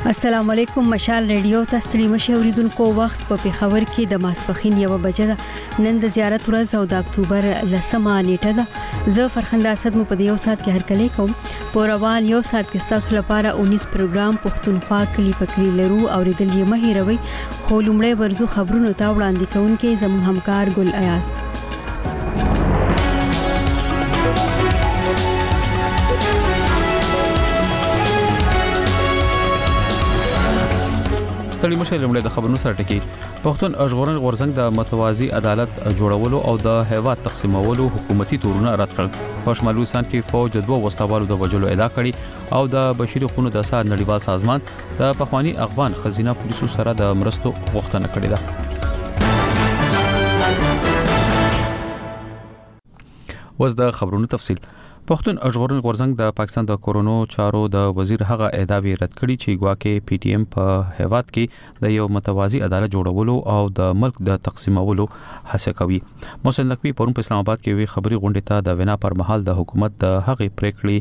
السلام علیکم. مشال ریډیو تاسو ته مشوریدونکو وخت په پیښور کې د ماسپخین 1 بجې ده. نن د زیارت ورځ او د اکتوبر 10مه نیټه ده. زه فرخنده اسد مو په دې یو سات کې هرکلی کوم. په روان یو سات کې تاسو لپاره 19 پروګرام پښتونخوا کلی پکلی لرو او ریدل یې مهیروي. خو لومړی ورزو خبرونو ته وړاندې کوونکې زموږ همکار ګل ایاز. ستړي مشه لمړی د خبرونو سره ټکی. پښتون ژغورنې غورځنګ د متوازی عدالت جوړولو او د هیواد تقسیمولو حکومتي تورونه رد کړل. په شمالي هندوستان کې فوج د 2 وسلوالو د وژلو ادعا کړې او د بشري حقوقو د سازمان نړیوال سازمان د پخوانی افغان خزینه پولیسو سره د مرستو غوښتنه کړې ده. وز د خبرونو تفصیل. پښتون ژغورنې غورځنګ د پاکستان د کورونو چارو د وزیر هغه ادعاوی رد کړي چې ګواکې پی ټی ایم په هیواد کې د یو متوازی عدالت جوړولو او د ملک د تقسیمولو هڅه کوي. محسن نقوی پرون په اسلام آباد کې وی خبري غونډه ته د وینا پر مهال د حکومت د هغې پریکړې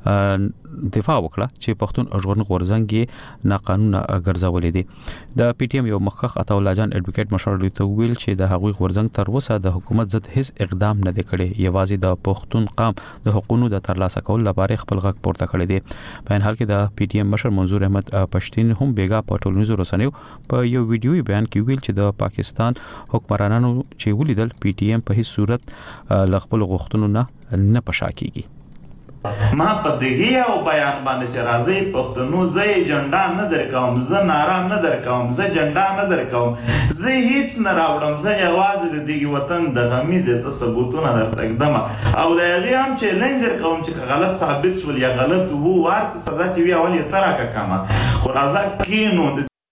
دفاع وکړه چې پښتون ژغورنې غورځنګ یې ناقانونه ګرځولې دي. د پی ټی ایم یو مخکخ عطا الله جان اډوکیټ مشر ته ویل چې د هغوی غورځنګ تر اوسه د حکومت ضد هیڅ اقدام نه دی کړی. یوازې د پښتون قام د حقوقو د ترلاسه کولو لپاره خپل غږ پورته کړی دی. په ان حال کې د پی ټی ایم مشر منظور احمد پښتين هم بیګا په ټولنیزو رسنیو په یو ویډیوي بیان کې ویل چې د پاکستان حکمرانانو چې ولیدل پی ټی ایم په هیڅ صورت لغپل غوښتنو نه پشا کیږي. ما په دغه او بیان باندې چې راځي پښتنو زه جنډا نه درکوم، زه نارا نه درکوم، زه جنډا نه درکوم، زه هیڅ نه راوړم، زه یوازې د دې وطن د غمې د ثبوتونه درتقدم او د هغه هم چیلنج درکوم چې غلط ثابت شول یا غلط وو ورته سزا چې وی اول یې تراکه کما خو راځه کینو.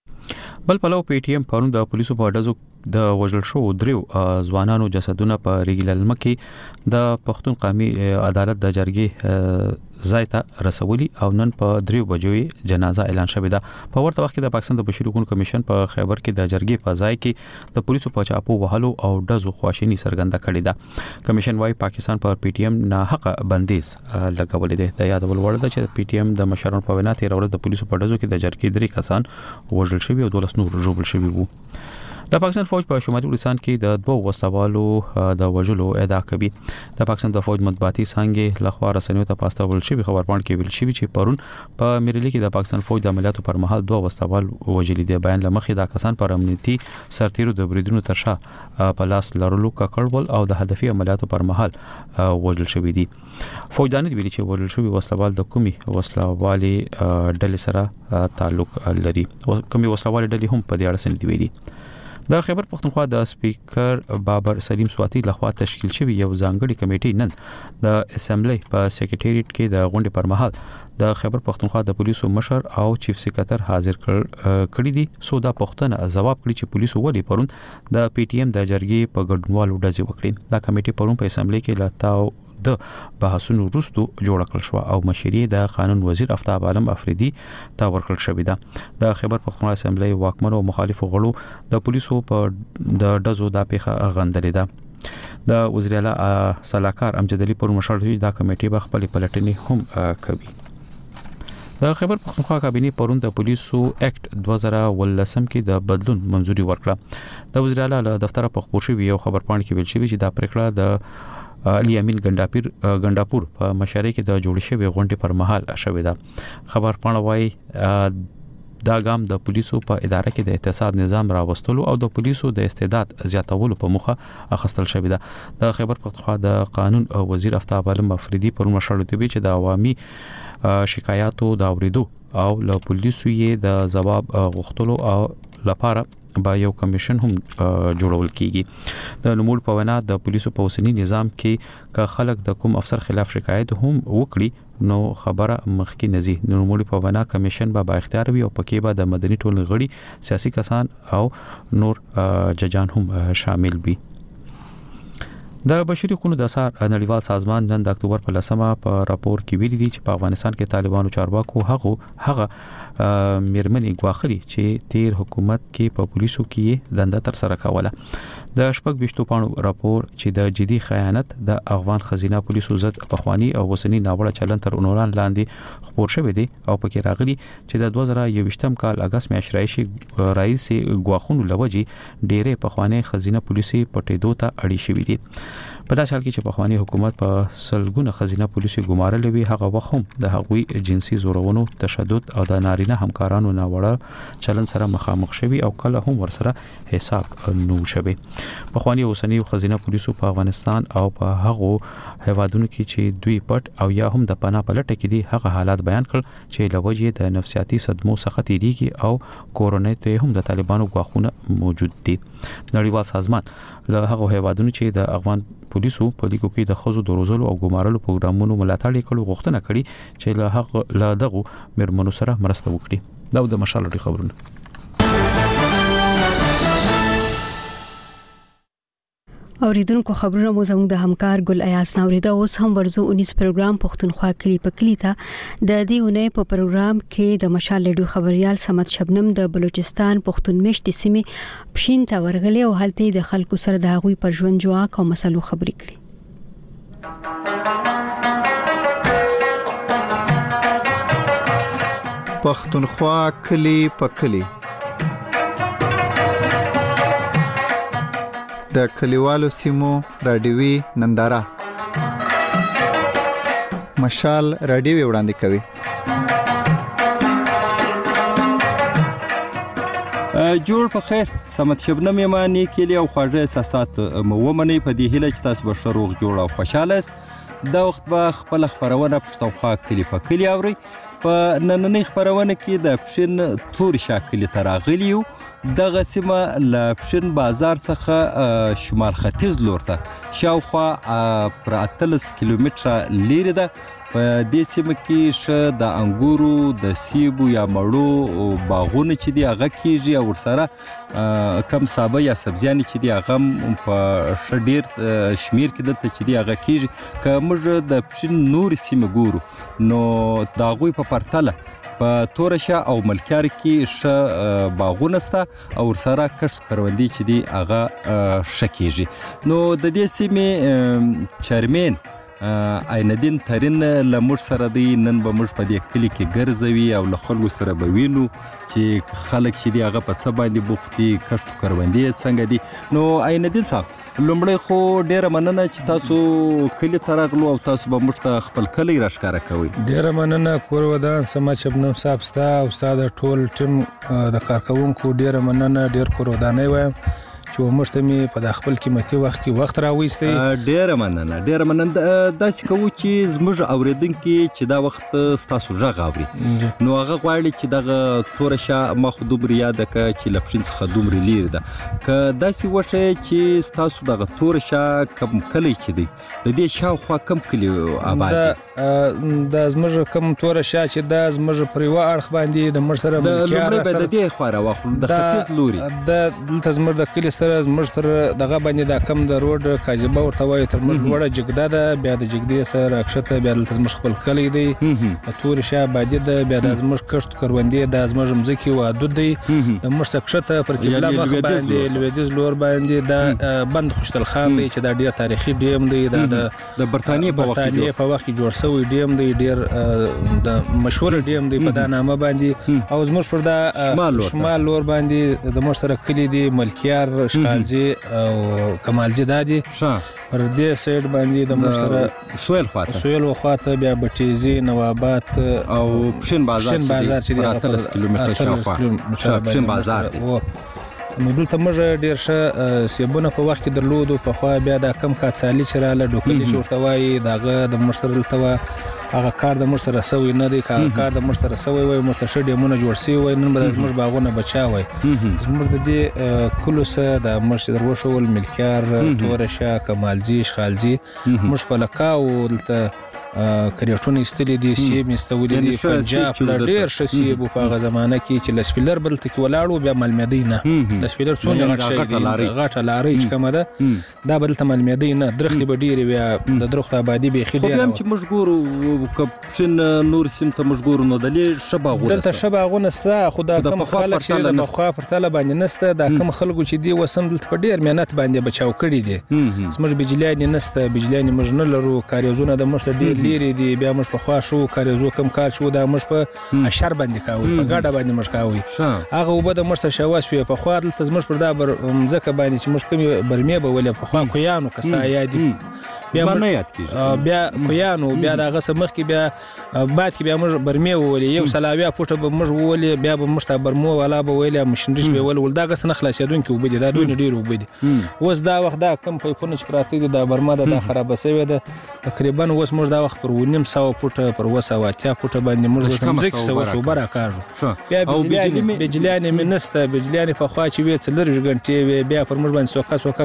بل پلو پی ټی ایم پرون د پولیسو په ډزو د وژل شو دریو ځوانانو جسدونه په ریګللمه کې د پښتون قومي عدالت د جرګې ځای ته رسولي او نن په 3 بجو جنازه اعلان شوې ده. په ورته وخت کې د پاکستان د بشري حقوقو کمیشن په خیبر کې د جرګې په ځای کې د پولیسو په چاپو وهلو او ډزو خواشینی څرګنده کړې ده. کمیشن وايي پاکستان پر پی ټی ایم نه حق بندیز لګولې ده. د یادول وړ ده چې پی ټی ایم د مشرانو په وینا 13 ورځې د پولیسو په ډزو کې د جرګې 3 کسان وژل شوي او 12 نور ژوبل شوي وو. د پاکستان فوج په شمالي هندوستان کې د 2 وسلوالو د وژلو ادعا کوي. د پاکستان د فوج مطبوعاتي څنګه لخوا رسنیو ته پاستول شوی خبرپاڼه کې ویل شوی چې پرون په میرلی کې د پاکستان فوج د عملیاتو پر مهال 2 وسلوال وژلي دي. بیان لمخې دا کسان پر امنیتي سرتیرو د بریدونو ترشا په لاس لرلو کړول او د هدفي عملیاتو پر مهال وژل شوی دي. فوجدان ویلي چې وژل شوی وسلوال د کومي وسلوالي ډلې سره تعلق لري. کومي وسلوالي ډلې هم په دې اړه سند ویلي. د خیبر پښتونخوا د سپیکر بابر سلیم سواتی لخوا تشکیل شوی یو ځانګړي کمیټې نن د اسمبلی په سیکریټریټ کې د غونډې پر مهال د خیبر پښتونخوا د پولیسو مشر او چیف سکریټر حاضر کړي دي. سو دا پښتنه جواب کړي چې پولیسو ولې پرون د پی ټی ایم د جرګې په ګډونوالو ډزې وکړي. دا کمیټې پرون په اسمبلی کې لاتاو د بحثونو وروسته جوړ کړل شو او مشري د قانون وزیر افتاب عالم افریدي ته ورکړل شوې ده. د خیبر پښتونخوا اسمبلی واکمنو او مخالفو غړو د پولیسو په د ډزو د پیښه غندلې ده. د وزیر اعلی صلاحکار امجد علي پر مشر دا کمیټې به خپل پلټنې هم کوي. د خیبر پښتونخوا کابینه پرون د پولیسو اکټ 2013 کې د بدلون منځوري ورکړه. د وزیر اعلی دفتر په خبر شوی یو خبرپاڼه کې ویل شوی چې دا پریکړه د علي امین ګنداپور په مشارۍ کې د جوړ شوی غونډې پر مهال شوې ده. خبرپاڼه وايي دا ګام د پولیسو په اداره کې د اقتصاد نظام راوستلو او د پولیسو د استعداد زیاتولو په موخه اخیستل شوې ده. د خیبر پښتونخوا د قانون او وزیر افتاب عالم افریدي پر مشر دوی چې د عوامي شکایاتو د اوریدو او له پولیسو یې د جواب غوښتلو او لپاره با یو کمیشن هم جوړول کیږي. د نوموړ په وینا د پولیسو په اوسنی نظام کې که خلک د کوم افسر خلاف شکایت هم وکړي نو خبره مخکې نزي. نوموړ په وینا کمیشن با اختیار وي او پکې به د مدني ټولنې غړي، سیاسي کسان او نور ججان هم شامل وي. د بشري حقوقو د سازمان نړیوال سازمان نن د اکتوبر په 10مه په راپور کې ویلي دي چې په افغانستان کې طالبانو چارواکو هغه میرمنې غواخلي چې تیر حکومت کې په پولیسو کې دنده تر سره کوله. د شپږ بشتو پاڼو راپور چې د جدي خیانت د افغان خزینه پولیسو ضد پخوانی او وسنی ناوړه چلن تر عنوان لاندې خبر شوی دی او پکې راغلي چې د 2021م کال اگست میاشتې رئیس غواخونو لوجي ډېرې پخوانی خزینه پولیسي پټېدو ته اړې شوې دي په داسې حال کې چې پخوانی حکومت په سلګونه خزینه پولیسي ګمارلې وي هغه وخت هم د هغوی جنسي زورونو تشدد او د نارینه همکارانو ناوړه چلن سره مخامخ شوي او کله هم ورسره حساب نو شوي پخوانی اوسنی خزینه پولیسو په افغانستان او په هغو هیوادونو کې چې دوی پټ او یا هم د پناه پلټه کې دي هغه حالات بیان کړ چې لوجه د نفسیاتي صدمو څخه تیریږي او کورونې ته هم د طالبانو غواخونه موجود دي نړیوال سازمان له هغه هیوادونو چې د افغان پولیسو په لیکو کې د خزو د روزلو او ګمارلو پروګرامونو ملاتړ کړي غوښتنه کړي چې له هغه دغه مرمنو سره مرسته وکړي دا د مشال لري خبرونه اوریدونکو خبرونه مو زموږ د همکار ګل ایاس نوریدا اوس هم ورزو 19 پروګرام پښتونخوا کلی په کلی ته د دې اونۍ په پروګرام کې د مشال لډو خبريال سمت شبنم د بلوچستان پښتون مشت سیمه پښین ته ورغلي او هلته د خلکو سره د هغوی پر ژوند جواک او مسلو خبرې کړي پښتونخوا کلی په کلی د کلیوالو سیمو رادیوي ننداره مشال رادیوي وړاندې کوي جوړ په خیر سمت شبنم یمانی کلی او خواږه احساسات مومنه په دې هله چې تاسو به شروع جوړ او خوشاله دا وخت به خپل خبرونه پښتونخوا کلی په کلی اوري په نننۍ خبرونه کې د پښین تور شاکلی تراغلیو دغه سیمه ل پښین بازار څخه شمال ختیځ لور ته شاوخوا پر 30 کیلومتره لري ده په دې سیمه کې ش د انګورو د سیبو یا مړو باغونه چې دی هغه کیږي او ورسره کم سابه یا سبزیان چې دی هغه په شډیر شمیر کې دلته چې دی هغه کیږي که موږ د پښین نور سیمه ګورو نو دا غوي په پرتله په تورشه او ملکیار کې ش باغونه ستا او ورسره کښت کروندې چې دی هغه شکیږي نو د دې سیمه چرمن عینالدین ترین لمر سره دی نن به موږ په دې کلی کې ګرځوي او له خلکو سره به وینو چې خلک چې دی هغه په څه باندې بوختي کښت کروندې څنګه دي نو عینالدین صاحب لومړی خو ډیره مننه چې تاسو کلی ته راغلو او تاسو به موږ ته خپل کلی راښکاره کوئ ډیره مننه کور ودان سمت شبنم صاحب ستا او استاد ټول ټیم د کارکونکو ډیره مننه ډیر کور ودانې وایم چې موږ ته می په خپل قیمتي وخت کې وخت راوېستي ډیره مننه داسې کوو چې زموږ اوریدونکو چې دا وخت تاسو ژغ اوري نو هغه غواړي چې دغه تورشه مخدوم ریاده ک چې لپشین څخه دومره لیر ده ک داسې وشه چې تاسو دغه تورشه کم کلی چې دی د دې شاوخوا کم کلی آباد د زموږ کم تورشه چې د زموږ پریوا اړخ باندې د مر سره ملکیار سره د دې خو راوخل د ختیځ لوري د دلته زموږ د کلی سره زموږ تر دغه باندې دا کم د روډ کاجبه ورته وایي تر موږ وړه جګدا ده بیا د جګدې سره راکښته بیا دلته زموږ خپل کلی دی تور شه باندې ده بیا د زموږ کښت کروندې د زموږ مځکې و حدود دی د موږ څخه پر قبله مخ باندې لویدیز لور باندې دا بند خوشتل خان دی چې دا ډیر تاریخي ډیم دی د برتانیې په وخت کې جوړ شوی ډیم دی ډیر د مشهور ډیم دی په دا نامه باندې او زموږ پر دا شمال لور باندې د موږ سره کلی دی ملکیار خالزي او کمالزي دادي پر دې سایډ باندې د مشره سویل خواته بیا بټیزي نوابات او پښین بازار چې 30 کیلومتره شاوخوا پښین بازار دی نو دلته موږ ډیر ښه سیبونه په وخت کې درلودو په خوا بیا د کم کاتسالي چې رااله ډوکلي چورته وایي دغه د مرسر دلته هغه کار د مرسر سوي نه دی کار د مرسر سوي وای مستشد ډیمونه جوړ سی وای نن به موږ باغونه بچا وای زموږ د دې کلو سره د مرسر دروښول ملکیار تورشه کمالزي خالزي موږ په لکاو دلته کریټونه استلې دي سیب استولې دي پنجاب لا ډیر شسیب په هغه زمانه کې چې لسپیلر بل تک ولاړو بیا ملمدینه لسپیلر څونه غټه لاري چې کومه ده دا بل ته ملمدینه درخت به ډیر بیا د درخت آبادی به خېدي خو هم چې مشګور کپشن نور سیم ته مشګور نو دلې شباغونه دلته شباغونه سا خدا کوم خلک چې د مخه پر تله باندې نسته دا کوم خلکو چې دی وسم دلته په ډیر مهنت باندې بچاو کړی دي سمج بجلیان نسته بجلیان مجنه لرو کاریزونه د مرسه ډیر لري دي بیا مش په خوا شو کاریزو کم کار شو دا مش په اشر باندې کاوي په ګاډه باندې مش کاوي هغه وبد مرسه شواس په خوا دلته زمش پر دا مزکه باندې چې مش کومي برمه به ولې په خوا کویانو کستا یادي بیا نه یاد کیږي بیا کویانو بیا دا غسه مخ کې بیا بعد کې بیا مش برمه ولې یو سلاویا پټه به مش ولې بیا به مشته برمو ولا به ویل مشندش به ول دا غسه خلاصیدون کې وبدي دا دوی ډیر وبدي وس دا وخت دا کم پایپونه چې پراته دي دا برما دا خراب شوی ده تقریبا وس مر دا وخت پر 900 فوټه پر 280 فوټه باندې مر د مزک سو صبر کاجو بیا بجلیان منسته بجلیان په خوا چې وی څلر غنټې بیا پر مر باندې سوکا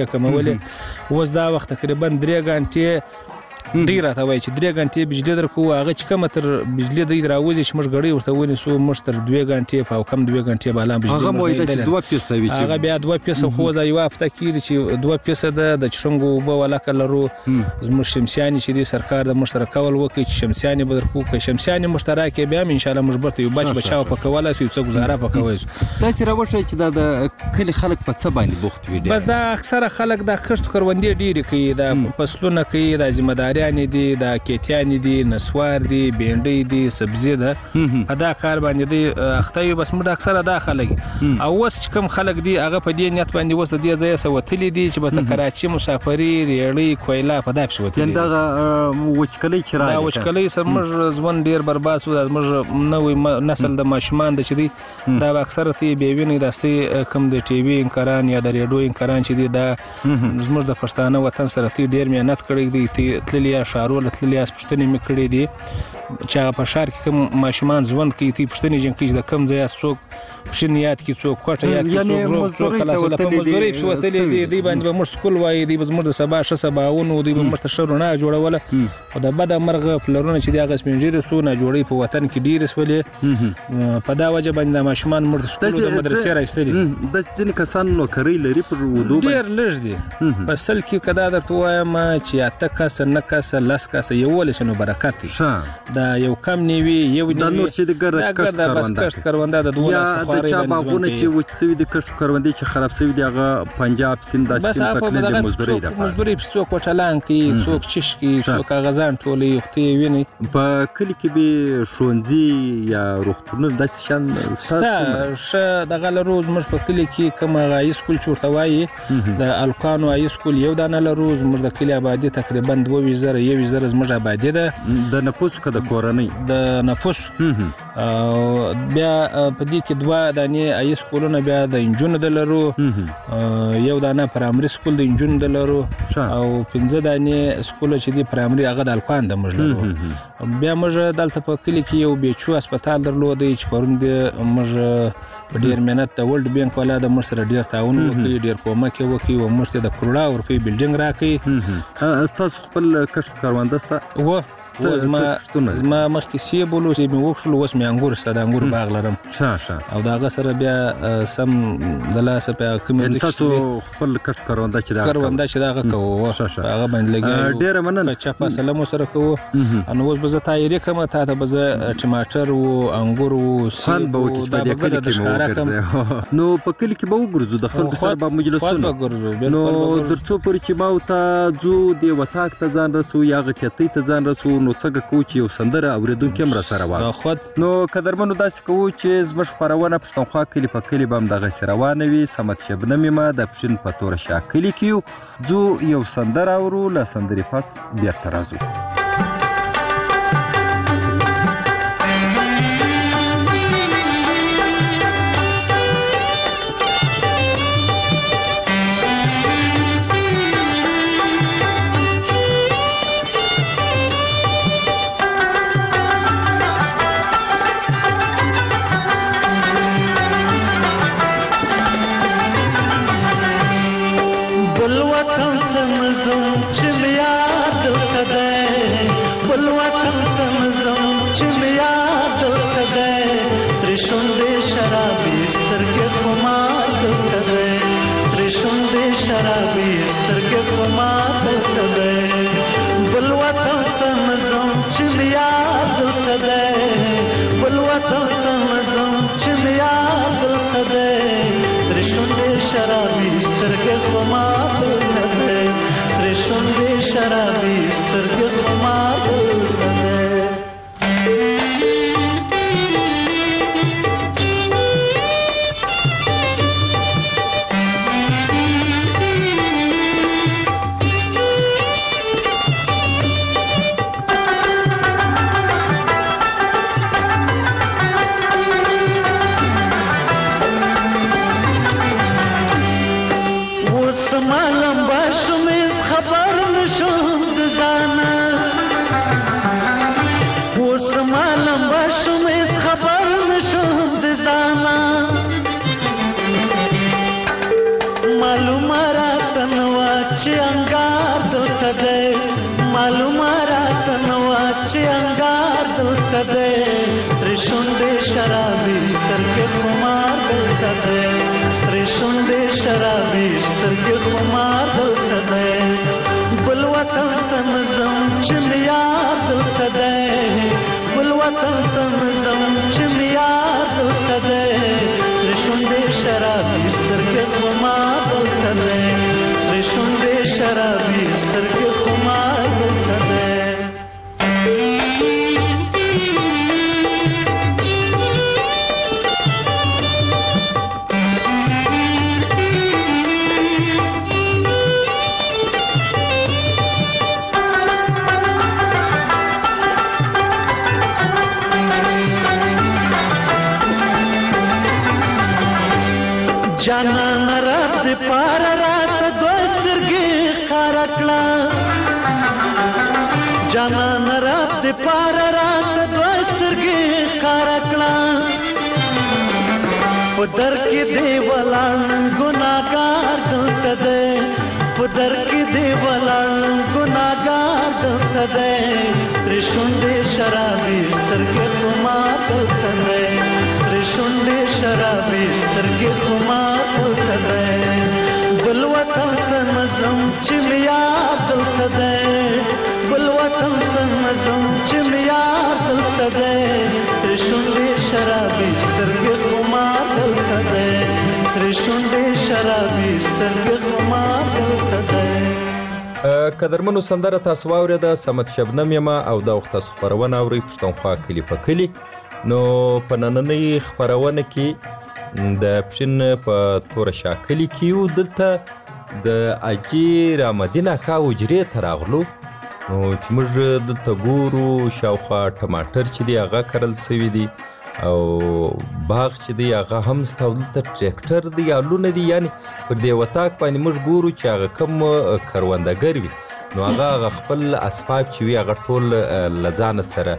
کمولې وس دا وخت تقریبا 3 غنټې ډیر راته وای چې 3 غنټې بجلی درکو هغه چې کوم تر بجلی د راوځي چې موږ غړي ورته ونی سو موږ تر 2 غنټې په کم 2 غنټې بالا بجلی هغه مویده چې 2 پیسه وی چې هغه بیا 2 پیسه خو ځای وافته کیږي چې 2 پیسه د چرنګو په ولا کلرو زموږ شمسیانی چې د سرکار د مشترک کول وکي چې شمسیانی بدرکو کې شمسیانی مشترک بیا ان شاء الله مجبورته یو بچاو په کوله چې څه گزاره پکوي تاسو راوښه چې د کلی خلک په څه باندې بوخت وي بس دا اکثره خلک د کښت کروندې ډیری کوي د فصلونه کوي د ذمہ دي دا کېتیان دي نسوار دي بینډي دي سبزی ده په دا کار باندې دي اختیو بس موږ اکثره دا خلک او وس کم خلک دي هغه په دې نیت باندې وس دي ځای سوتلی دي چې بس کراچي مسافری ریړی کویلا په داپ سوتلی دا وچکلی چرای دا وچکلی سمج ځوان ډیر برباد سو د موږ نوې نسل د ماشومان د چدي دا اکثره تی بیوینې داستي کم د ټي وي انکاران یا د ریډیو انکاران چې دي دا زموږ د پښتانه وطن سره تی ډیر مهنت کړی دي تللی شارول تللی اس پښتنې میکړې دي چې په شهر کې کوم ماشومان ژوند کوي تی پښتنې جن کې د کم ځای څوک پښنیات کې څوک کوټه یاد کې څوک خلاص له په مزوري په وتلې دي باندې به مر سکول وای دي به مر د سبا ش سباونو دي به مر شرونه جوړوله او د بده مرغه فلرونه چې د غسمنجيري سونه جوړي په وطن کې ډیر سولې په دا وجه باندې ماشومان مر سکول د مدرسې راځي د ځین کسان نو کوي لري پر ودو ډیر لږ دي په سل کې کدا درته وایم چې اته کس نه کس لاس کس یو ولسنو برکت دا یو کم نیوي یو د نور چې د کښت کروندې د دوه خواري باندې باغونه چې وڅوي د کښت کروندې چې خراب شوی دی هغه پنجاب سیند د سیند تقلید مزدوري ده مزدوري څوک وټلان کې څوک چشکی څوک غزان ټولې وختي ویني په کلی کې به شونځي یا روغتون د شان ستا د غل روز مر په کلی کې کوم غای سکول چورته وای د الکانو ای سکول یو دانه روز مر د کلی آبادی تقریبا 2000 زموږ آبادی ده د نفوس کده کورنۍ د نفوس بیا په دې کې 2 دانې ای سکولونه بیا د انجونو د لرو یو دانه پرایمري سکول د انجونو د لرو او 15 دانې سکول چې دی پرایمري هغه د الکان د مجلو بیا موږ دلته په کلی کې یو بیچو هسپتال درلودي چې پروند موږ په ډیر مهنت د ورلد بانک ولا د مر سره ډیر تعاون وکړي ډیر کومک وکړي او موږ ته د کروڑا ورپی بلډینګ راکړي تاسو خپل کښت کاروانده ستا و زما مخکې سی بولو چې مې وښل اوس مې انګور ساده انګور باغ لرم او دا غ سره بیا سم د لاس په کوم ځای تاسو خپل کښت کاروانده چې دا کوو هغه باندې لګي ډیر مننه چې په سلام سره کوو ان اوس به زه تایری کوم ته به ټماټر او انګور او خان به وکړي په دې کلی کې نو په کلی کې به وګرځو د خلکو سره به مجلسونه نو درڅو پر چې ما او ته جو دی وتاک ته ځان رسو یا غکتی ته ځان رسو نو څنګه کوو چې یو سندره اوریدونکو هم را سره واه نو قدرمنو داسې کوو چې زموږ خبرونه پښتونخوا کلی په کلی به هم دغسې روانه وي سمت شبنمې ما د پښین په توره شا کلی کې ځو یو سندره اورو له سندرې پس بیرته راځو بل وطن ته مزم چې مې یاد دلته دی سرې شونډې شرابي سترګې خو ما دلته دی سرې شونډې شرابي سترګې خو ما دلته دی بل وطن ته مزم چې مې یاد دلته دی بل وطن ته مزم چې مې یاد دلته دی سرې شونډې شرابي سترګې خو ما دلته دی سرې شونډې شرابي سترګې خو ما دلته دی سرې شونډې شرابي سترګې خو ما دلته دی سرې شونډې شرابي سترګې خو ما دلته دی بل وطن ته مزم چې مې یاد دلته دی بل وطن ته مزم چې مې یاد دلته دی سرې شونډې شرابي سترګې خو ما دلته دی سرې شونډې شرابي سترګې خو ما دلته دی جانان رب دې پار رات دوسترګې خارا کړه جانان رب دې پار رات دوسترګې خارا کړه په در کې دی ولان ګناګار دلته دی په در کې دی ولان ګناګار دلته دی سرې شونډې شرابي سترګې خو ما دلته دی سرې شونډې شرابي سترګې خو ما دلته دی بل وطن ته مزم چې مې یاد دلته دی بل وطن ته مزم چې مې یاد دلته دی سرې شونډې شرابي سترګې خو ما دلته دی سرې شونډې شرابي سترګې خو ما دلته دی قدرمنو سندره تاسو واورېده سمت شبنم یم او دا وخت تاسو خپرونه اورئ پښتونخوا کلي په کلي نو په نننۍ خپرونه کې د پښین په توره شا کلي کې یو دلته د حاجي رحمدین اکا حجرې ته راغلو نو چې موږ دلته ګورو شاوخوا ټماټر چې دی هغه کرل سوي دي او باغ چې دی هغه هم ستا دلته ټریکټر دی یا لونه دي یعنې پر دې وطاق باندې موږ ګورو چې هغه کوم کروندګر وي نو هغه خپل اسباب چې وي هغه ټول له ځانه سره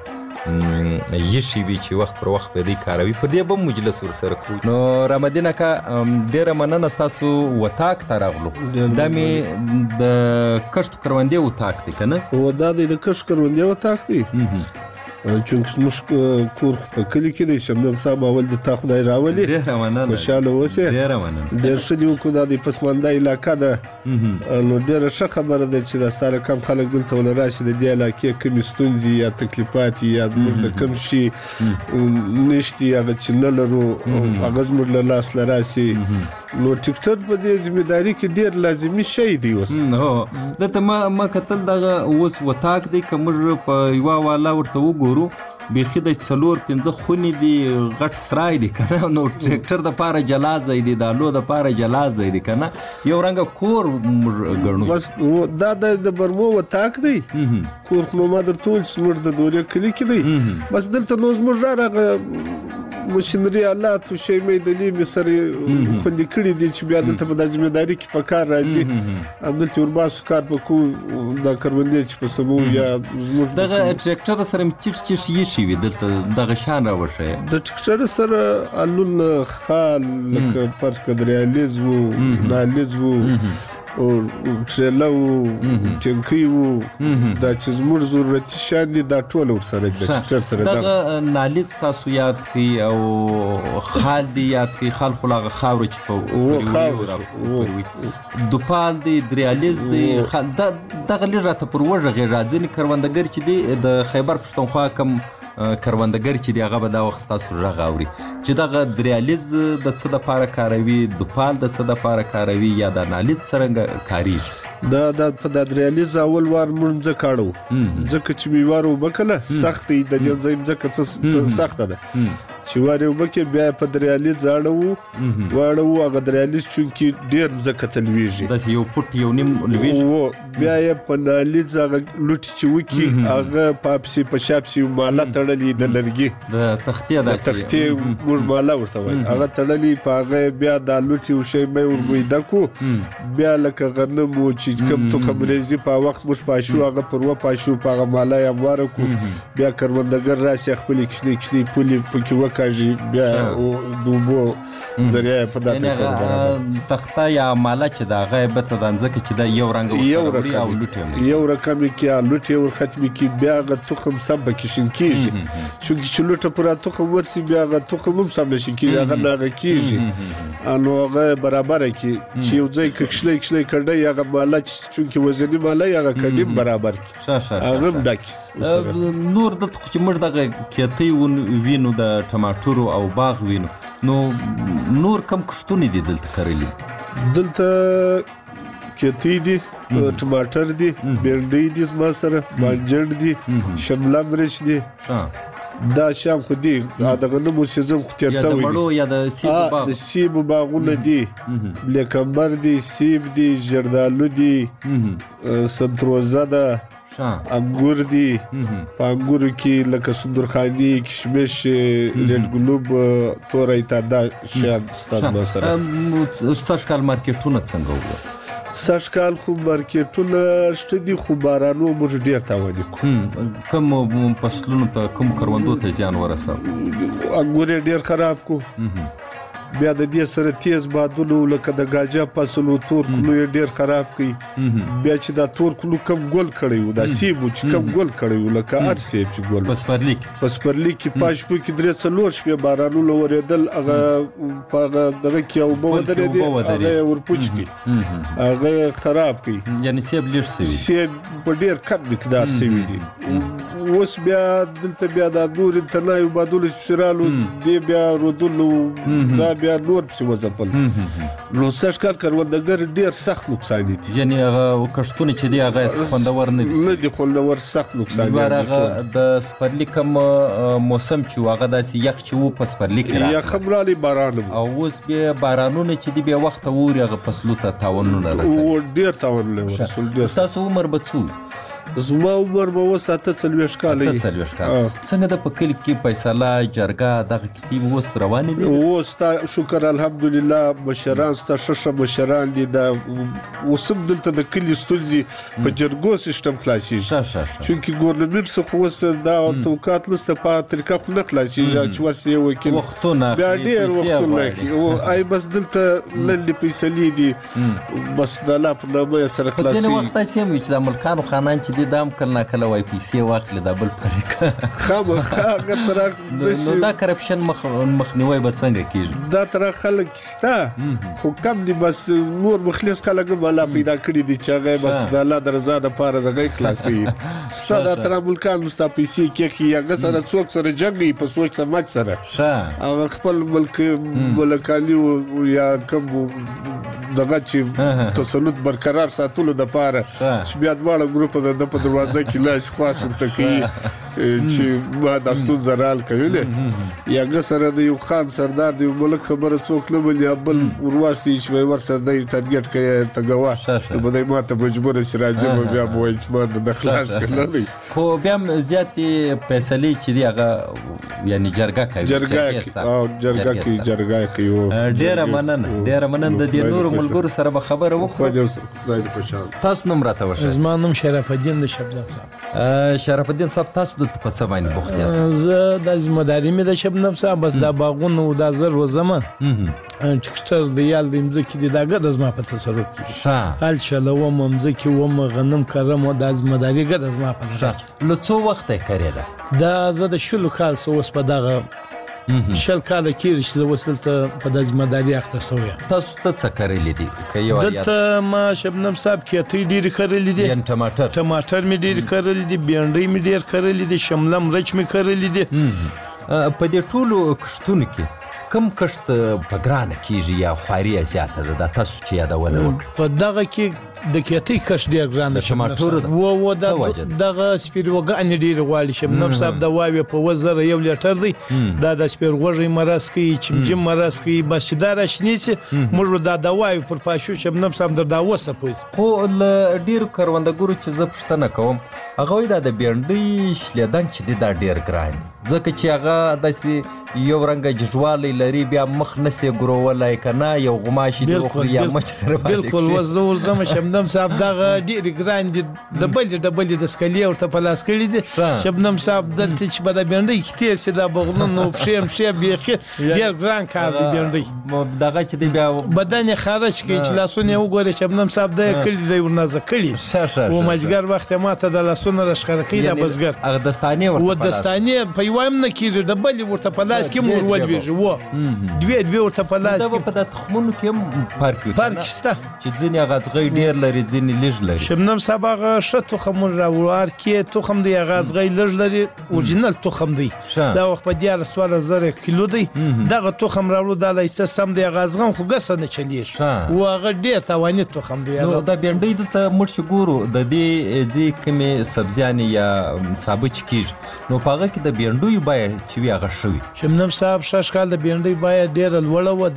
یشي وي چې وخت پر وخت به دی کاروي پر دې به مجلس ورسره کوو نو رحمدین اکا ډېره مننه ستاسو وطاق ته راغلو دا مې د کښت کروندې وطاق دی که نه دا دی د کښت کروندې وطاق دی چونکه موږ کور په کلي کې دی شبنم صاحب اول د تا خدای راولي ډېره مننه خوشحاله اوسې ډېره مننه ډېر ښه دي وکړو دا د پسمانده علاقه ده نو ډېره ښه خبره ده چې دا ستا کم خلک دلته ونه راشي د دې علاقې کمې ستونزې یا تکلیفات یا زموږ د کم شي نشتي هغه چې نه لرو هغه زموږ له لاس نه راسي نو ټیکټر په دې ذمهداري کې ډېر لازمي شی دی اوس دلته ما کتل دغه اوس وطاق دی که موږ په یوه والا ورته وګورو بیخي د 4-5 خونې دي غټ سرای دی که نه نو ټریکټر دپاره جلا ځای دی د الو دپاره جلا ځای دی که نه یو رنګه کور موږ ګڼو بس دا د برمو وطاق دی کور خو ما درته وویل چې زموږ د دورې کلي کې دی بس دلته نو زموږ راغه مشینري آلات او شی میدلي مې سره خوندي کړي دي چې بیا دلته په د ذمهداري کې په کار راځي دلته ورباسو کار په کو دا کروندې چې په سمو یا زموږ دغه ټریکټر سره چیټ یشي وي دلته دغه شان راوښیه د ټریکټر سره الون خال لکه فرض کړه ریالیز وو نالیز وو ټریله وو ټینکۍ وو دا چې زموږ ضرورتي شیان دي دا ټول ورسره د ټکټر سره دغه نالیز تاسو یاد کړئ او خال دی یاد کړئ خال خو هغه خاوره چې په دوپال دی دریالیز دی دغه لږ راته پر وږغې راځي کروندګر چې دی د خیبر پښتونخوا کم کروندګر چې دی هغه به دا وخت ستاسو غږ اوري چې دغه دریالیز د څه دپاره کاروي دوپال د څه دپاره کاروي یا د نالیز څرنګه کاریږي دا په د دریالیز اول وار موږ ځکه اړو ځکه چې میوار اوبه کله سخت دی د دې ځای ځکه څه سخته ده چې وار اوبه کې بیا په دریالیز واړو هغه دریالیز چونکې ډېر ځکه ته لویږي داسې یو فوټ یو نیم لویږي بیا یې په نالیز هغه لوټي چې وکړي هغه په شا پسې ماله تړلې د لرګي د تختې موږ ماله ورته وایي هغه تړلې په هغه بیا دا لوټي او شی به یې ورمویده کړو بیا لکه غنم و چې کوم توکم ریزي په وخت موږ پاشو هغه پر وپاشو په هغه ماله یې همواره کړو بیا کروندګر راسي خپلې کښنې پولې پکې وکاږي بیا د اوبو ذریعه په دا تخته یا ماله چې د هغه بته د ځمکې چې دا یو رنګ یو رقم کې لوټي ور ختمي کې بیا غ تخم سم کې شین کیږي چې لوټه پر تخم ورسي بیا غ تخم هم سم نشي کیږي هغه نه کیږي انو هغه برابر کی چې یو ځای کې کښلې کړه یا غ ماله چې وزنی ماله یا غ کډیم برابر کی هغه ډک نور د چې موږ دغه کېتی وینو د ټماټرو او باغ وینو نو نور کم کښتونه دي دلته کرلي دلته کېتی دي ټماټر دي بینډۍ دي زما سره بانجڼ دي شمله مرچ دي دا شام خو دی د غنمو سیزن خو تیر شوی دی یا د سیبو باغونه دي لیکمبر دي سیب دي جردالو دي سنتروزه ده انګور دي په انګورو کې لکه سندرخاني کشمش ریډ ګلوب تورای تا دا شام ستاسو ما سره سږکال مارکیټونه څنګه وو سږکال خو مارکیټونه شته دي خو بارانو موږ ډېر تاوان وکړو کوم فصلونو ته کوم کروندو ته زیان ورساو انګور یې ډېر خراب کو بیا د دې سره تیز بادونو لکه د گاجا فصل او تور کلو یې ډېر خراب کړي بیا چې دا تور کلو کم ګل کړی و دا سیبو چې کم ګل کړی و لکه هر سیب چې ګل پسپرلیک کې پاشپو کې درې څلور شپې بارانونه ورېدل هغه په دغه کې اوبه ودرې دي هغه ورپوچ کړي هغه خراب کړي یعنی سیب لږ سوي سیب په ډېر کم مقدار سوي دي اوس بیا دلته بیا د نور انتنایو بادونو چې رالو دی بیا رودلو دا بیا نور پسې وځپل نو سږکال کروندګر ډېر سخت نقصان دي یعنی هغه کښتونه چې دي هغه خوندور نه دي خوندور سخت نقصان دي هغه د سپرلیک موسم چې هغه داسې یخ چې و په سپرلیک راغلی یخ هم راغلی باران او اوس بیا بارانونه چې دي بیا وخته ووري هغه فصلو ته تاوانونه رسوي ډېر تاوانونه ورسول ستاسو عمر به څو زما عمر به اوس 48 کاله وي څنګه د په کلي کې فیصله جرګه دغه کیسې اوس روانې دي اوس شکر الحمدلله مشران ستا ښه مشران دي دا اوس هم دلته د کلي ستونزې په جرګو سیسټم خلاصېږي چونکې ګورنمنټ څخه اوس دا توقعات لسته په طریقه خو نه خلاصېږي چې ورسې یو وکیل بیا ډېر وختونه ای بس دلته لنډې فیصلې دي بس د الله په نامه یې سره خلاصېږي ځینې وخت داسې هم وي چې د ملکانو خانان چې دام کله نه کله وای پیسې واخلي دا بل طریقه هغه طرح نو دا کرپشن مخنیوي به څنګه کیږي دا طرح خلک ستا خو کم دي بس نور مخلص خلک الله پیدا کړی دي چې هغه بس د الله د رضا لپاره دغه خلاصي ستا دا طرح ملکان مستا پیسې کې هغه سره څوک سره جنگي په سوچ سمج سره هغه خپل ملکاني یا کوم دغه چې تسلط برقرار ساتلو د پاره چې بیا دواړه ګروپ د په دروازه کې لاس خاص ورته کوي چې ما د ستونزه رال کوي یا هغه سره د یو خان سردار د یو ملک خبره څوک نه بل یا بل ورواستي چې ورسره د ټارګټ کوي ته ګواه نو به دی ما ته مجبور شي راځي بیا به وایي چې ما د خلاص کړل خو بیا هم زیاتې فیصلې چې دي هغه یعنی جرګه کوي جرګه کوي ډېره مننه د دې نورو ملګرو سره به خبره وکړو تاسو نوم راته وښایئ زما نوم شرف الدین د شبزاب صاحب شرف الدین صاحب تاسو د دلته په څه باندې بوخت یاست؟ زه د ذمہداري مې د شبنم صاحب بس دا باغونه او دا زر وزمه ټکسټر د یال د مځکې د داګه د زما په تصرف کې حال چلوم مځکې وم غنم کرم او د ذمہداري ګد زما په دغه لو څو وخت یې کړی ده؟ دا زه د شلو کال سو اوس په دغه شل کال کېږي چې زه اوس دلته په د ذمہداري اخته سوی یم. تاسو څه کرلی دي؟ دلته ما شبنم صاحب کېتۍ ډېرې کرلې دي، یعنې ټماټر مې ډېر کرلې دي، بېنډۍ مې ډېر کرلې دي، شمله مرچ مې کرلې دي. په دې ټولو کښتونو کې کم کښت په ګرانه کېږي یا خواري یې زیاته ده؟ دا تاسو چې یادونه وکړه. په دغه کې د کېتۍ کښت ډېر ګران ده. ټماټر دغه سپېروګانې ډېرې غواړي. شبنم صاحب د واوې په 1000 1 لیټر دی. دا د سپېرغوږی مرض کوي، چمجم مرض کوي. بس چې دا راشنی سي موږ دا د واوې پر پاشو شبنم صاحب در دا وسه پوي. خو له ډېرو کروندګرو چې زه پوښتنه کوم هغه دا د بېنډۍ شلیدن چې دی دا ډېر ګران دی، ځکه چې هغه داسې یو رنګه جوړوالی لري، بیا مخ نسي ګروولی که نه یو غوماشي دې وخوري یا مچ سره باندې بالکل. اوس زه ورځم شبنم صاحب دغه ډېرې ګران دي، ډبلې د سکلې ورته په لاس کړي دي. شبنم صاحب دلته چې به د بېنډۍ کې تېر سي دا بغلونه پښې بیخي ډېر ګران کار دی بېنډۍ. دغه چې دی بیا بدن یې خارج کوي چې لاسونه یې وګورې شبنم صاحب دا یې کړي دی ورنازه کړي و مجګر وخت ما ته د لاسونه راښکاره کوي دا بزګر. هغه دستانې ورته دستانې په یو هم نه کېږي، ډبلې ورته په لاس کې مور ولوېږي دوې ورته په لاس کې. په د تخمونو کې هم فرق شته چې ځینې اغازغۍ ډېر لري ځینې لږ لري. شبنم صاحب هغه ښه تخم راوړ کې تخم دی، اغازغۍ لږ لري، اورجینل تخم دی. دا وخت په 14,000 کیلو دی. دغه تخم راوړو دا لایسه سم دی، اغازغم خو ګسه نه چلیږي او هغه ډېر تواني تخم دی. نو دا بېنډۍ دلته موږ چې ګورو د دې ځای کومې سبزیانې یا سابه چې کېږي نو په هغه کې د بېنډیو بیه چې وي هغه ښه وي. شبنم صاحب شش کال د بېنډۍ بیه ډېره لوړه وه،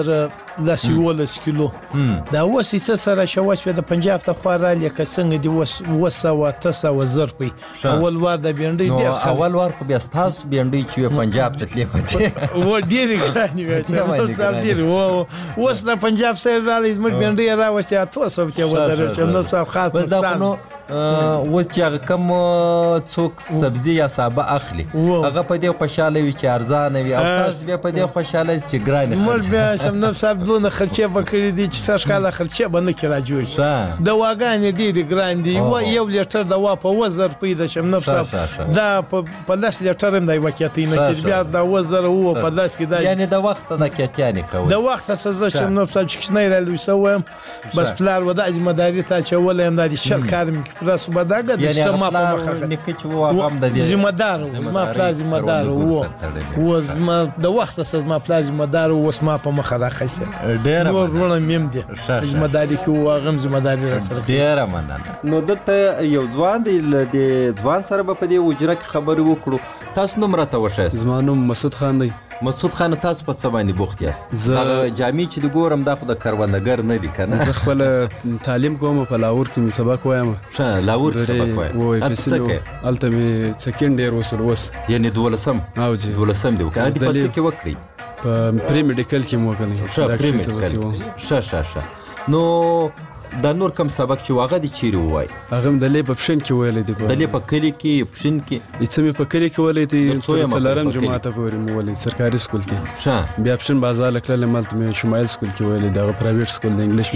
3,011 کیلو. دا اوس یې څه سره شوه شوې د پنجاب ته خوا رالې که څنګه دي اوس 800 روپۍ اول وار د بېنډۍ ډېر. اول وار خو بیا ستاسو بېنډۍ چې وې پنجاب ته تلې و ډېرې ګرانې وې شبنم صاحب ډېرې اوس د پنجاب سایډ راغلی زموږ بېنډۍ یې راوستې 800 ته ودرېد. شبنم صاحب خاص نقصان اوس چې هغه کوم څوک سبزي یا سابه اخلي هغه په دې خوشاله وي چې ارزانه وي او تاسو بیا په دې خوشاله یاست چې ګرانه موږ بیا شبنم صاحب دونه خرچې به کړي دي چې شش کاله خرچې به نه کړي را جوړ شي. دواګانې ډېرې ګران دي، یو لیټر دوا په 1000 روپۍ د شبنم صاحب دا په 10 لیټر هم د یوه کېتۍ نه کېږي، بیا د 1000 په لاس کې دا یعنې د وخته د کېتیانې کوئ؟ د وخته څه زه شبنم صاحب چې کوچنی رالوی سوی یم بس پلار و دا ذمہداري ته اچولی یم دا د شل کار مې کې پرس به دغه د سټما په مخه نیکه چې و هغه هم د دې ذمہدار و زما پلار ذمہدار و زما د وخته څه زما پلار ذمہدار و اوس ما په مخه راخیسته نور ورونه مې هم دي ذمہداري کې و هغه هم ذمہداري را سره ډېره مننه. نو دلته یو ځوان دی، د ځوان سره به په دې اجره کې خبرې وکړو. تاسو نوم راته وښایاست؟ زما نوم مسعود خان دی. مسعود خان تاسو په څه باندې بوخت یاست؟ هغه جامې چې د ګورم دا خو د کروندګر نه دي که نه؟ زه خپله تعلیم کوم په لاهور کې سبق وایم. ښه لاهور کې سبق وایم. هلته څه کوې؟ هلته مې سیکنډ ایئر وصل اوس یعنې 12 او جی 12 دی وکړه. هلته په څه کې وکړئ؟ په پری میډیکل کې مو وکړئ. ښه پری میډیکل ښه نو دا نور کم سبق چې هغه د چیرې ووایي؟ هغه هم د لې په پښین کې ویلی دی. د لې په کلي کې پښین کې څه مې په کلي کې ویلی دی تر څلورم جماعته پورې مې ویلی سرکاري سکول کې. ښه بیا پښین بازار له کللې مالته مې شمایل سکول کې ویلی دی، هغه پرایویټ سکول د انګلیش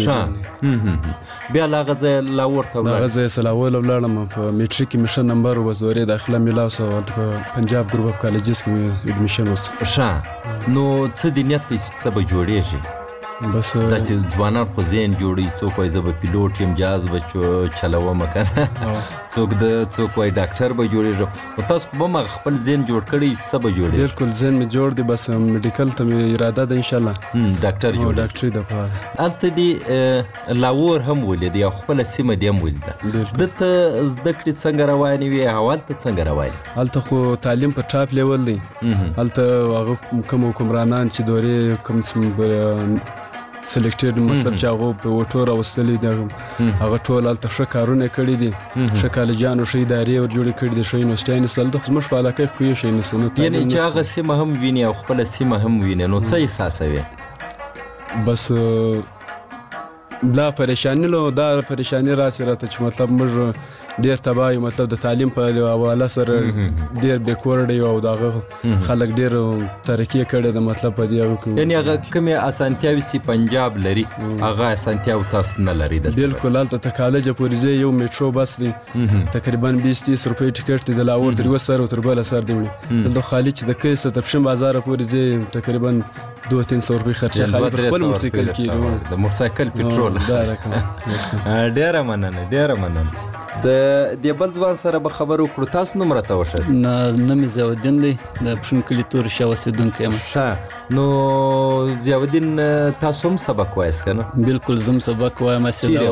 مې. بیا له هغه ځایه لاهور ته له هغه ځایه سلاول ولاړم په میټریک کې مې ښه نمبر و بس دورې داخله مې لاو سو هلته په پنجاب ګروپ اف کالجز کې مې اډمیشن وسو. ښه نو څه دې نیت دی چې څه به جوړېږي؟ بس تاسې ځوانان خو ذهن جوړوي، څوک وایي زه به پیلوټ یم جهاز به چلوم که نه، څوک وایي ډاکټر به جوړېږم. خو تاسو خو به هم خپل ذهن جوړ کړی څه به جوړېږي؟ بلکل ذهن مې جوړ دی، بس میډیکل ته مې اراده ده انشاءالله ډاکټر جوړ ډاکټري دپاره. هلته دې لاهور هم ولیدې او خپله سیمه دې هم ولیده. دلته زده کړې څنګه روانې وې او هلته څنګه روانې؟ هلته خو تعلیم په ټاپ لیول دی. هلته هغه کوم حکمرانان چې دورې کوم سلیکټډ مطلب چې هغه په وټو راوستلي دي هغه ټول هلته ښه کارونه کړي دي، ښه کالجانو ښه ادارې ور جوړې کړي دي، ښه یونیورسټیانې سته. هلته خو زموږ په علاقه کې خو یې شی نشته. یعنې چې هغه سیمه هم ویني او خپله سیمه هم ویني نو څه احساسوې؟ بس دا پریشانی راسي راته چې مطلب موږ ډیر تباہ مطلب د تعلیم په حواله سره ډیر بیکور دی او دغه خلک ډیر ترقی کړي د مطلب په دی یعنی هغه کومه اسانتیاوي سي پنجاب لري هغه اسانتیاو تاسو نه لري بالکل البته ته کالج پورې یو میټرو بس دی تقریبا 20-30 روپۍ ټیکټ دی د لاهور تر وسره تر بل سره دی د خالد چې د کیسه تپشن بازار پورې تقریبا 200-300 روپۍ خرچه خالد خپل موټرسایکل کې د موټرسایکل پټرول ډیره مننه د بل ځوان سره به خبرو کړو تاسو نوم راته وښه نه مې ضیاءالدین دی د پښین کلي تور شاه اوسېدونکی یم نو ضیاءالدین تاسو هم سبق وایاست که نه بالکل زه هم سبق وایم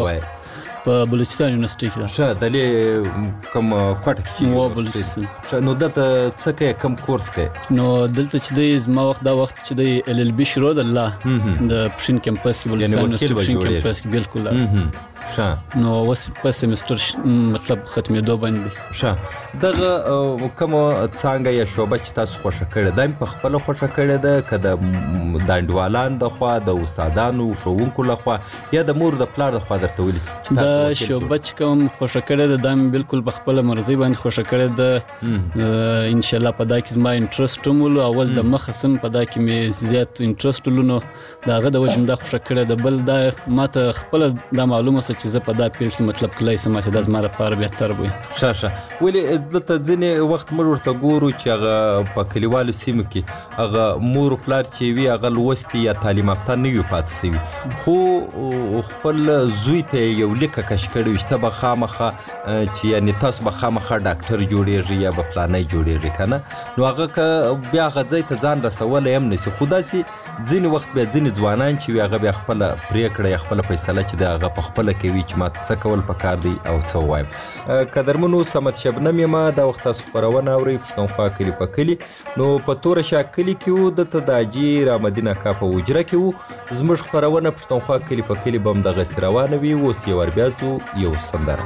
په بلوچستان یونیورسټي کې دلې کوم کوټه کې بلوچستان نو دلته څه کوي کوم کورس کوي نو دلته چې دی زما وخت دا وخت چې دی LLB شروع د الله د پښین کمپس کې بلوچستان یونیورسټي پښین کمپس کې بالکل نو اوس په سیمستر مطلب ختمېدو باندې دغه کوم څانګه یا شعبه چې تاسو خوښه کړې ده په خپل خوښه کړې ده که د دانډوالان د خوا د استادانو ښوونکو لخوا یا د مور د پلار د خوا درته ویلي دا شعبه چې کوم خوښه کړې ده دا مې بالکل په خپله مرضۍ باندې خوښه کړې ده انشاءالله په دا کې زما انټرسټ هم ولو اول د مخه سم په دا کې مې زیات انټرسټ ولو نو د هغه د وجې مې دا خوښه کړې ده بل دا ماته خپله دا معلومه چې زه په دا پیل کې مطلب کلی سم چې دا زما لپاره بهتر وي ښه ولې دلته ځینې وخت موږ ورته ګورو چې هغه په کلیوالو سیمو کې هغه مور پلار چې وي هغه لوستي یا تعلیم یافته نه وي پاتې سوي خو خپل زوی ته یو لیکه کش کړی وي چې ته به خامخا چې یعنی تاسو به خامخا ډاکټر جوړیږي یا به پلانی جوړیږي که نه نو هغه که بیا هغه ځای ته ځان رسولی هم نشي خو داسې ځینې وخت بیا ځینې ځوانان چې وي هغه بیا خپله پرېکړه یا خپله فیصله چې د هغه په خپله کوي چې ما ته څه کول پکار دی او څه ووایم قدرمنو صمد شبنم یمه دا وخت تاسو خپرونه اورئ پښتونخوا کلي په کلي نو په توره شا کلي کې وو دلته د حاجي رامدین اکا په حجره کې وو زموږ خپرونه پښتونخوا کلي په کلي به هم دغسې روانه وي اوس یې ور بیا ځو یو سندره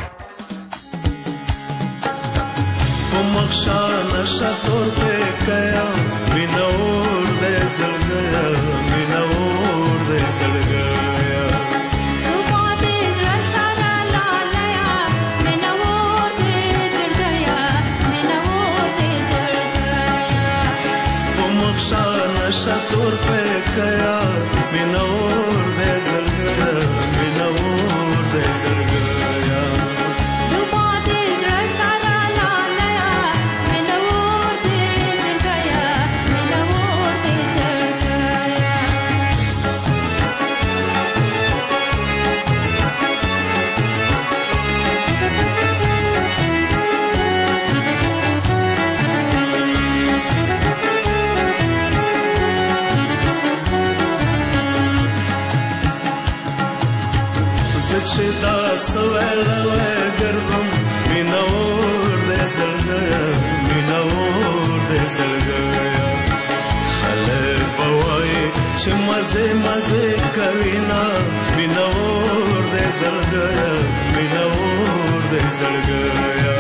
په مخشا نشه تور پې کیا مینور دې زړګیا مینور دې زړګیا نشه تور پې کیا مینور دې زړګیا مینور دې زړګیا چې دا سوالوه ګرځم مینور دې زړګیا مینور دې زړګیا خلک به وایي چې مزه کوي نه مینور دې زړګیا مینور دې زړګیا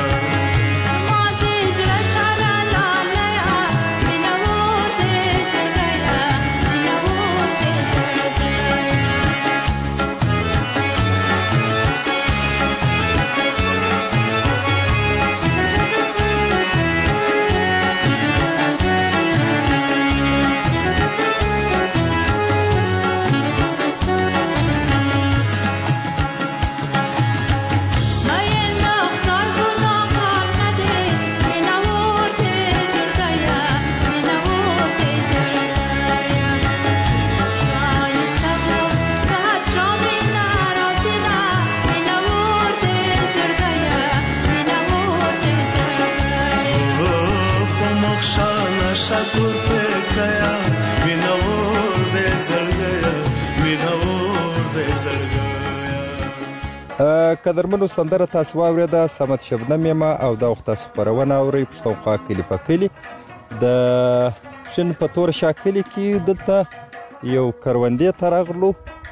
قدرمنو سندره تاسو واورېده صمد شبنم یمه او دا وخت تاسو خپرونه اورئ پښتونخوا کلي په کلي د پښین په تور شا کلي کې دلته یو کروندې ته راغلو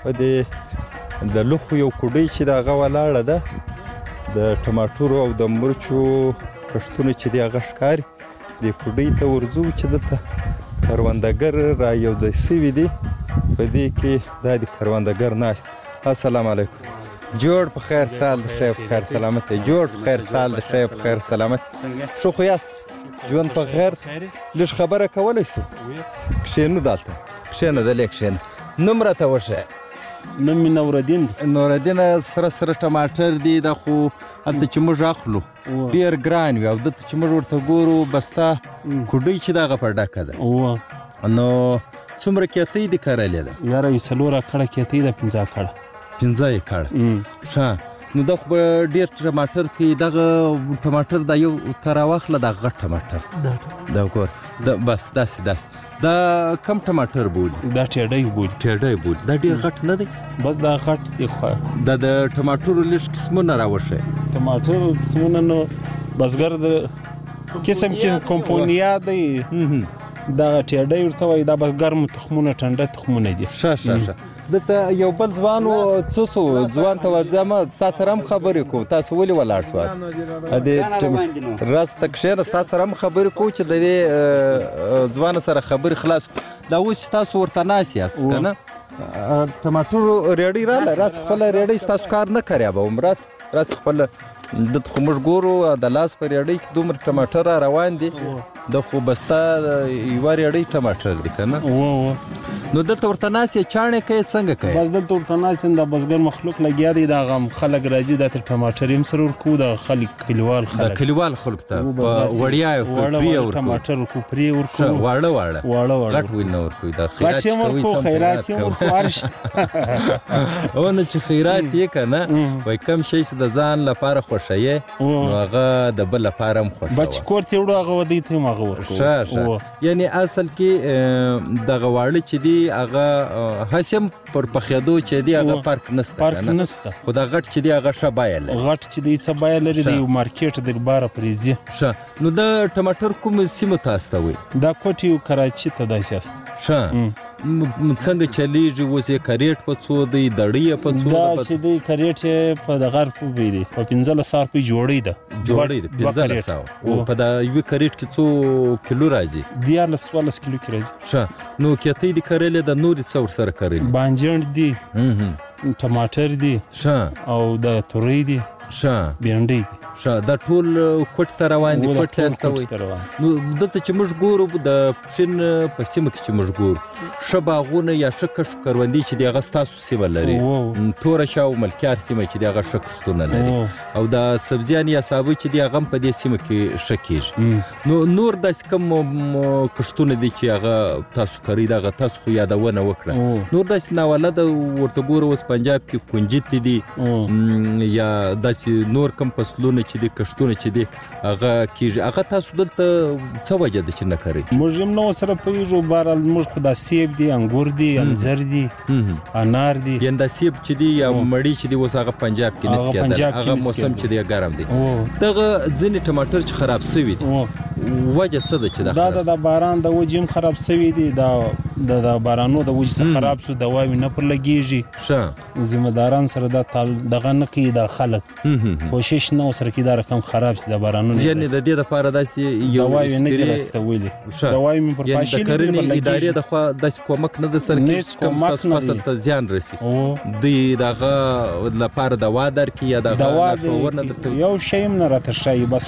د لوښو یو کوډۍ چې د هغه ولاړه ده د ټماټرو او د مرچو کښتونه چې دی هغه ښکاري دې کوډۍ ته ورځو چې دلته کروندګر را یو ځای سوي دي په دې کې دا د کروندګر ناست السلام علیکم. جوړ په خیر سال د خیر په خیر سلامت جوړ په خیر سال د خیر په خیر سلامت شو خو یاست ژوند په خیر لږ خبره کولی شو کښېنو دلته کښېنه دلې کښېنه نوم راته وښیه. نوم مې نورالدین. نورالدین سره سره ټماټر دي دا خو هلته چې موږ اخلو ډېر ګران وي او دلته چې موږ ورته ګورو بسته کوډۍ چې دغه په ډکه ده نو څومره کیتۍ دې کرلې ده؟ یاره یو 4 کړه کیتۍ ده 15 کړه 15 کړه ښه نو دا خو به ډېر ټماټر کوي دغه ټماټر دا یو ته راواخله دا غټ ټماټر دا ګور بس داسې دا کم ټماټر بولي؟ دا ټیډۍ بولي دا ډېر غټ نه دی؟ بس دا غټ دی خو دا د ټماټرو لږ قسمونه راوښیه. ټماټر قسمونه نو بزګر د قسم کې کمپونیا دی دا ټیډۍ ورته وایي دا بس ګرم تخمونه ټنډه تخمونه دي. ښه دلته یو بل ځوان و څه سو ځوان ته ځم ستا سره هم خبرې کوو تاسو ولې ولاړ سواست راسته کښېنه ستا سره هم خبرې کوو چې د دې ځوان سره خبرې خلاص دا اوس چې تاسو ورته ناست یاست که نه ټماټرو ریډۍ راله راس خپله ریډۍ ستاسو کار نه کریا به هم راس خپله دلته خو موږ ګورو د لاس په ریډۍ کې دومره ټماټر را روان دي د خو بسته یوه ریډۍ ټماټر دي که نه نو دلته ورته ناست یې چاڼې کوې څنګه کوې؟ بس دلته ورته ناست یم دا بزګر مخلوق لګیا دی دا خلک راځي دا ته ټماټر هم سره ورکوو دا خلک کلیوال خلک ته په وړیا پرې ټماټر ورکوو پرې ورکوو واړه غټ ولې نه ورکوئ دا غټ هم ورکوو خیرات هم ورکوو هر شي او نه چې خیرات یې که نه وایي کم شی چې د ځان لپاره خوښوې نو هغه د بل لپاره هم خوښوه بس چې کور ته وړو هغه ودی ته هم هغه ورکوو. ښه یعنې اصل کې دغه واړه چې دي هغه هسې هم پر پخېدو چې دی هغه فرق نشته خو دا غټ چې دی هغه ښه بیه لري غټ چې دی څه بیه لري د یو مارکېټ د باره پرې ځي. ښه نو د ټماټر کوم سیمو ته استوئ؟ دا کوټې او کراچي ته داسې است. ښه څنګه چلیږي اوس یې کریټ په څو دی دړۍ یې په څو دا چې دی کریټ یې په دغه روپۍ دی په 1500 روپۍ جوړۍ ده 1500 او په دا یوه کریټ کې څو کیلو راځي؟ 14 کیلو کې راځي. ښه نو کیتۍ دې کرلې ده نورې څه ورسره کرلې؟ بانجڼ دي ټماټر دي او د تورۍ دي بینډۍ دي دا ټول کوټ ته روان دي کوټ ته استوي. نو دلته چې موږ ګورو د پښین په سیمه کې چې موږ ګورو ښه باغونه یا ښه کښت کروندې چې دی هغه ستاسو سیمه لري توره شا او ملکیار سیمه چې دی هغه ښه کښتونه لري او د سبزیان یا سابه چې دی هغه هم په دې سیمه کې ښه کېږي. نو نور داسې کوم کښتونه دي چې هغه تاسو کوئ دغه تاسو خو یادونه وکړه نور داسې ناولده ورته ګورو اوس پنجاب کې کنجد دي یا داسې نور کوم فصلونه چې دی کښتونه چې دی هغه کېږي هغه تاسو دلته څه وجه ده چې نه کوئ؟ موږ هم نه ورسره پوهېږو بهرحال موږ خو دا سیب دي انګور دي انځر دي انار دي یعنې دا سیب چې دی یا مړۍ چې دی اوس هغه پنجاب کې نس کېدل هغه موسم چې دی ګرم دی دغه ځینې ټماټر چې خراب سوي دي وجه څه ده چې دا د باران د وجې هم خراب سوي دي دا د بارانو د وجې څخه خراب سو دوا مې نه پر لګېږي. ښه ذمه داران سره دا دغه نه کوي دا خلک کوشش نه ورسره کوي دا رقم خراب شي د بارانونو یعنې د دې دپاره داسې یو دوا یې نه دي راستولي دوا مې پر پاشلي د کرنې ادارې د خوا داسې کومک نه ده سره کېږي چې کوم ستاسو فصل ته زیان رسي دوی د هغه لپاره دوا درکړي یا د هغه لارښوونه درته یو شی هم نه راته ښایي بس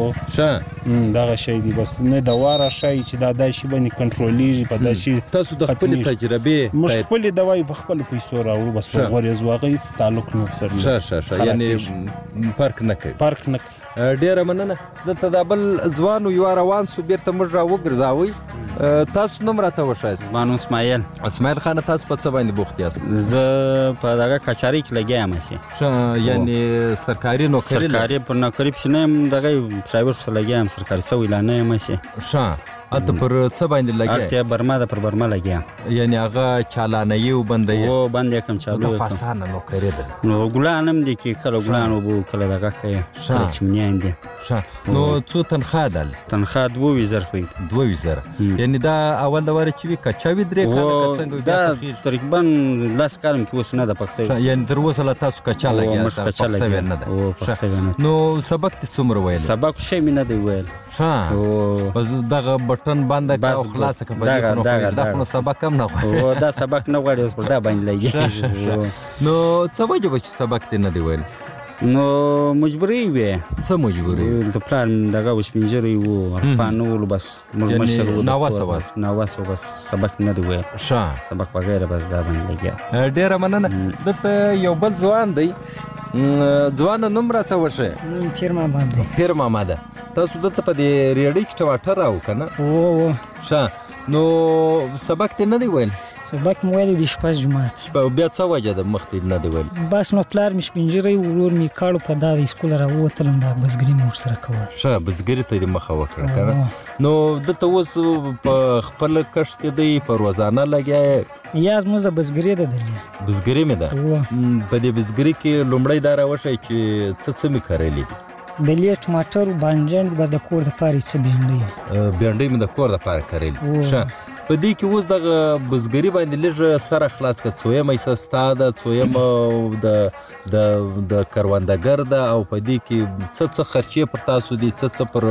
ښه دغه شی دی بس نه دوا راښایي چې دا داسې باندې کنټرولېږي په داسې تاسو د خپلې تجربې موږ خپلې دوایي په خپلو پیسو راوړو بس په غوړې زواغه هېڅ تعلق نه ورسره ښه یعنې فرق نه کوي ډېره مننه. دلته دا بل ځوان و یوه روان سو بیرته موږ راوګرځاوئ تاسو نوم راته وښایاست؟ زما نوم اسماعیل خانه تاسو په څه باندې بوخت یاست؟ زه په دغه کچارۍ کې لګیا یم هسې ښه یعنې سرکاري نوکري سرکاري پر نوکري پسې نه یم دغه پرایویټ پسې لګیا یم سرکاري سوی لا نه یم هسې. ښه هلته پر څه باندې لګیا هلته برما ده پر برما لګیا یعنې هغه چالانوي او بندوي بند یې کړم چالو یې اسانه نوکري ده نو ګلان هم دي کې کله ګلان اوبه کله دغه کوي کله چمنیان دي. نو څو تنخواه ده؟ تنخواه 2000 2000 یعنې دا اول د واره چې وي کچا وي 3 کاله که څنګه دا تقریبا 10 کال مې کې اوس نه ده پخ سوی یعنې تر اوسه له تاسو کچا لګیا پخ سوی نه ده. نو سبق دې څومره ویل؟ سبق شی مې نه دی ویل. بس دغه بټن بند کړه او خلاص کړه دا خو سبق هم نه غواړي دا سبق نه غواړي اوس پر دا باندې لګي نو څه وجه به چې سبق دې نه دی ویل نو مجبوري وي څه مجبوري د پلان دغه وسپینجری وو پانول بس مشر وو ناواسه بس سبق نه دی ویل سبق وغیرہ بس دا باندې لګي ډیره مننه دلته یو بل ځوان دی ځوان نوم راته وشه نوم پیر محمد تاسو دلته په دې ریډي کې ټماټر راو کنه نو سبق ته نه دی ویل سبق مو ویل د شپږ جمعات بیا څه وجه د مخکې نه دی ویل بس نو پلار مې سپینجری ورور مې کاړو په دا د سکول راووتلم دا بزګري مې ورسره کوله بزګري ته دې مخه وکړه کنه نو دلته اوس په خپل کښت دی په روزانه لګیا یا زموږ د بزګري ده بزګري مې ده په دې بزګري کې لومړی دا راوښی چې څه مې کرلی دي د لې ټماټر بانجان بس د کور دپاره څه بېنډۍ مې د کور دپاره کرلی په دې کې اوس دغه بزګري باندې لږ سره خلاص کړه څویم ایسه ستا ده څویم د کروندګر ده او په دې کې څه خرچې پر تاسو دي څه پر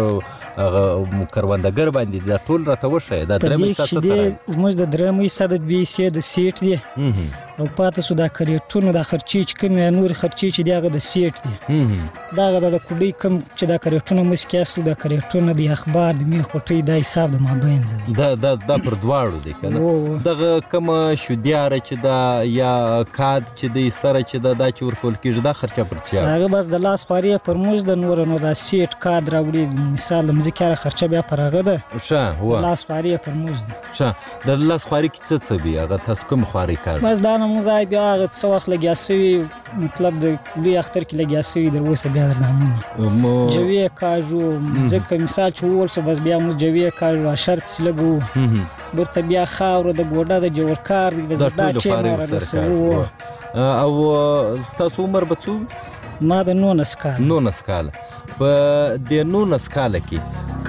کروندګر باندې دا ټول راته وښیه دا درېیم حصه څه ته راځي زموږ د درېیم حصه د دوی حصې د سیټ دی او پاته سو دا کریټونو دا خرچې چې کومې نور خرچې چې دی هغه د سیټ دی دغه د کوډۍ کم چې دا کریټونه مسکیاسو دا کریټونه د اخبار د میخ پټۍ دا حساب د مابین دا پر دواړو دی کنه دغه کومه شودیاره چې دا یا کاد چې دی سره چې دا چې ورکول کېږي دا خرچه پر چا هغه بس د لاس خواري پر موږ د نور نو دا سیټ کاد راوړي مثال د مځکه خرچه بیا پر هغه ده لاس خواري پر موږ دی د لاس خواري کې څه بیا هغه تاسو کوم خواري کار بس دا موزای دی هغه څه وخت لګیا سوي مطلب د لوی اختر کې لګیا سوي در اوسه بیا در نامونی جوی کاجو ځکه مثال چې وول سو بس بیا مو جوی کاجو اشر پس لګو برته بیا خاور د ګوډه د جوړ کار دی بس دا چې مار رسو او ستاسو عمر بڅو ما د 19 کال په د 19 کال کې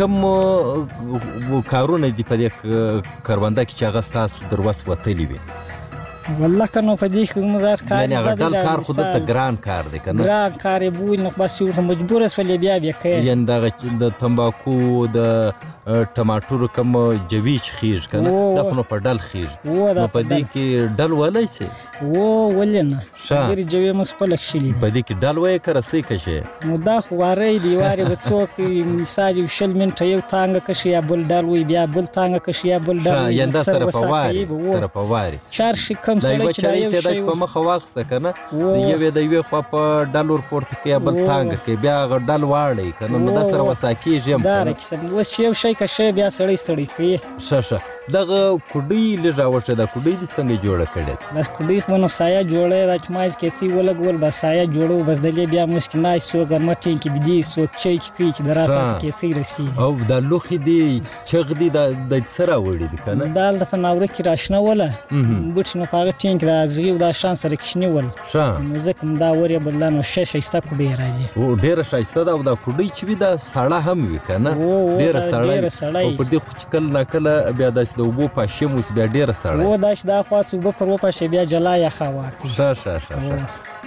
کوم کارونه دی په دې کارونده کې چې هغه ستاسو در وس وتلی وي والله کنو په دې کې مزار کار یعنی هغه ډل کار خو دلته ګران کار دی کنه ګران کار یې بوی نو بس یو مجبور اسولې بیا کوي یعنی د تمباکو د ټماټر کوم جوی خیج کنه دا خو په ډل خیج نو په دې کې ډل ولای سي ولنه ډېر جوی مس په لښلی په دې کې ډل وای کر سي کشه نو دا خو واره دی واره وڅوک مثال یو شل منټه یو تانګه کشه یا بل ډل وی بیا بل تانګه کشه یا بل ډل یعنی دا سره په واری چارشي کم سره چې دا یو شی په مخه واخسته کنه یو د یو خو په ډالر پورته کې بل تانګ کې بیا ډل واړی کنه نو دا سره وساکی جیم دا رکسم وس یو شی کشه بیا سړی ستړی کوي دغه کوډۍ لږه وشه دا کوډۍ د څنګه جوړه کړې بس کوډۍ خو نو سایه جوړه راچمایز کې تی ولګول بس سایه جوړو بس دلې بیا مشکلای سو ګرمټین کې بدی سو چي کې دراسه کې تی رسی او د لوخي دی چغ دی د سره وړي دی کنه دال د فناوره کې راشنه ولا بوت نو پاره ټینګ راځي دا شان سره کښنی ول مزکم دا وریا بدلانو ششه استا کوډۍ راځي او ډیره شایسته دا د کوډۍ چې وی دا سړه هم وی کنه ډیره سړه او په دې خو چې کله نکله بیا د وبو پاشم اوس بیا ډیره سړه و داش دا خواڅ وبو پر و پاشه بیا جلا یا خوا شه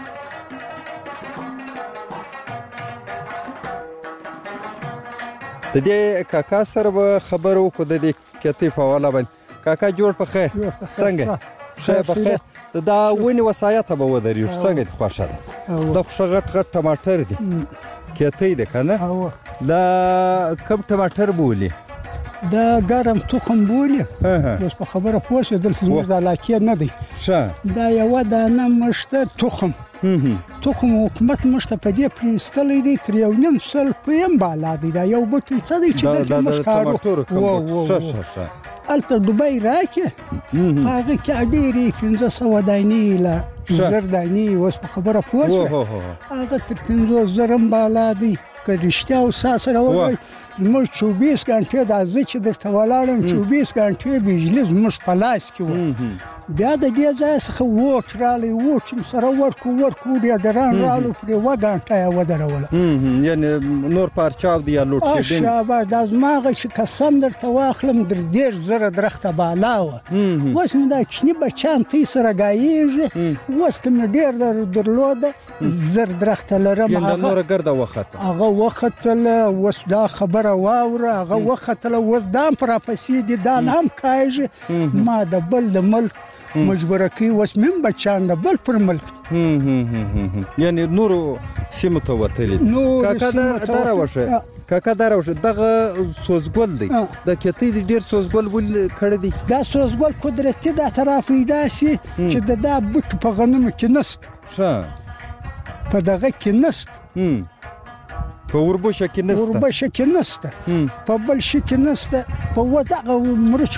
د دې کاکا سره به خبرو کو د دې کتی په والا باندې کاکا جوړ په خیر څنګه شه په خیر دا ونی وصایت به ودرې څنګه خوښه ده د خوښ غټ ټماټر دي کتی ده کنه لا کم ټماټر بولی دا ګرم تخم بولی اوس په خبره پوه شو دلته زموږ د علاقې نه دی دا یوه دانه مشته تخم حکومت مشته په دې پرېستلی دی تر 1.5 سل پویم بالا دی دا یو بوټی څه دی چې دلته موږ کارو هلته دوبۍ راکې په هغه کې ډېرې 1500 دانې له 1000 دانې اوس په خبره پوه شوه هغه تر 50,000 بالا دی که رښتیا او سره ووایي زموږ 24 ګنټې دا زه چې درته ولاړم 24 ګنټې بجلي زموږ په لاس کې وه بیا د دې ځای څخه ووټ رالی ووټ چې سره ورکو ډیډران رالو پرې 1 غنټه یې ودروله یعنی نور پارچاو دی یا لوټ کېدل شابه د ازماغه چې قسم درته واخلم در 10000 درخته بالا وه اوس مې دا کوچني بچیان تی سره ګایېږي اوس که مې ډېر درلوده 1000 درخته لرم نوره ګرده وختله هغه وختله اوس دا خبره واوره هغه وختله اوس دا هم راپسې دي دا هم کاږي ما د بل د ملک مجبوره کوي اوس مې بچیان د بل پر ملک یعنی نورو سیمو ته وتلي کاکا دا راوشه دغه سوزګل دی د کتۍ د ډېر سوزګل ولې کړی دی دا سوزګل قدرتي دا طرف داسې چې د دا بوټ په غنمو کې نست په دغه کې نست په وربوشه کې نسته په بل شي کې نسته په ودغه مرچ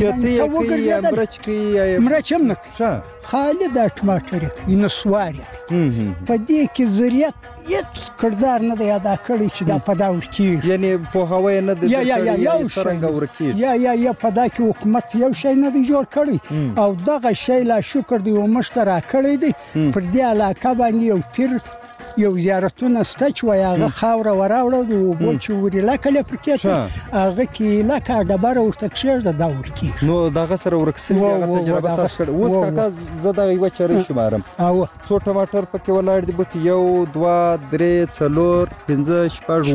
مرچ هم نه خالي د ټماټر نسوار په دې کې زریات هیڅ کردار نه دی ادا کړی چې دا په دا ورکیږي یعنی په هوا نه دی څنګه ورکیږي یا په دا کې حکومت یو شی نه دی جوړ کړی او دغه شی لا شکر دی او مشترک کړی دی پر دې علاقه باندې یو پیر یو زیارتونه سته چې وایي هغه خاوره وراوړه او بل چې ورېله کله پر کېته هغه کې لکه ډبره ورته کښېږده دا ورکېږي نو دغه سره ورک سوي هغه تجربه تاسو کړې اوس کاکا زه دغه یوه چارې شمارم څو ټماټر پکې ولاړ دي بوټي 1 2 3 4 5 6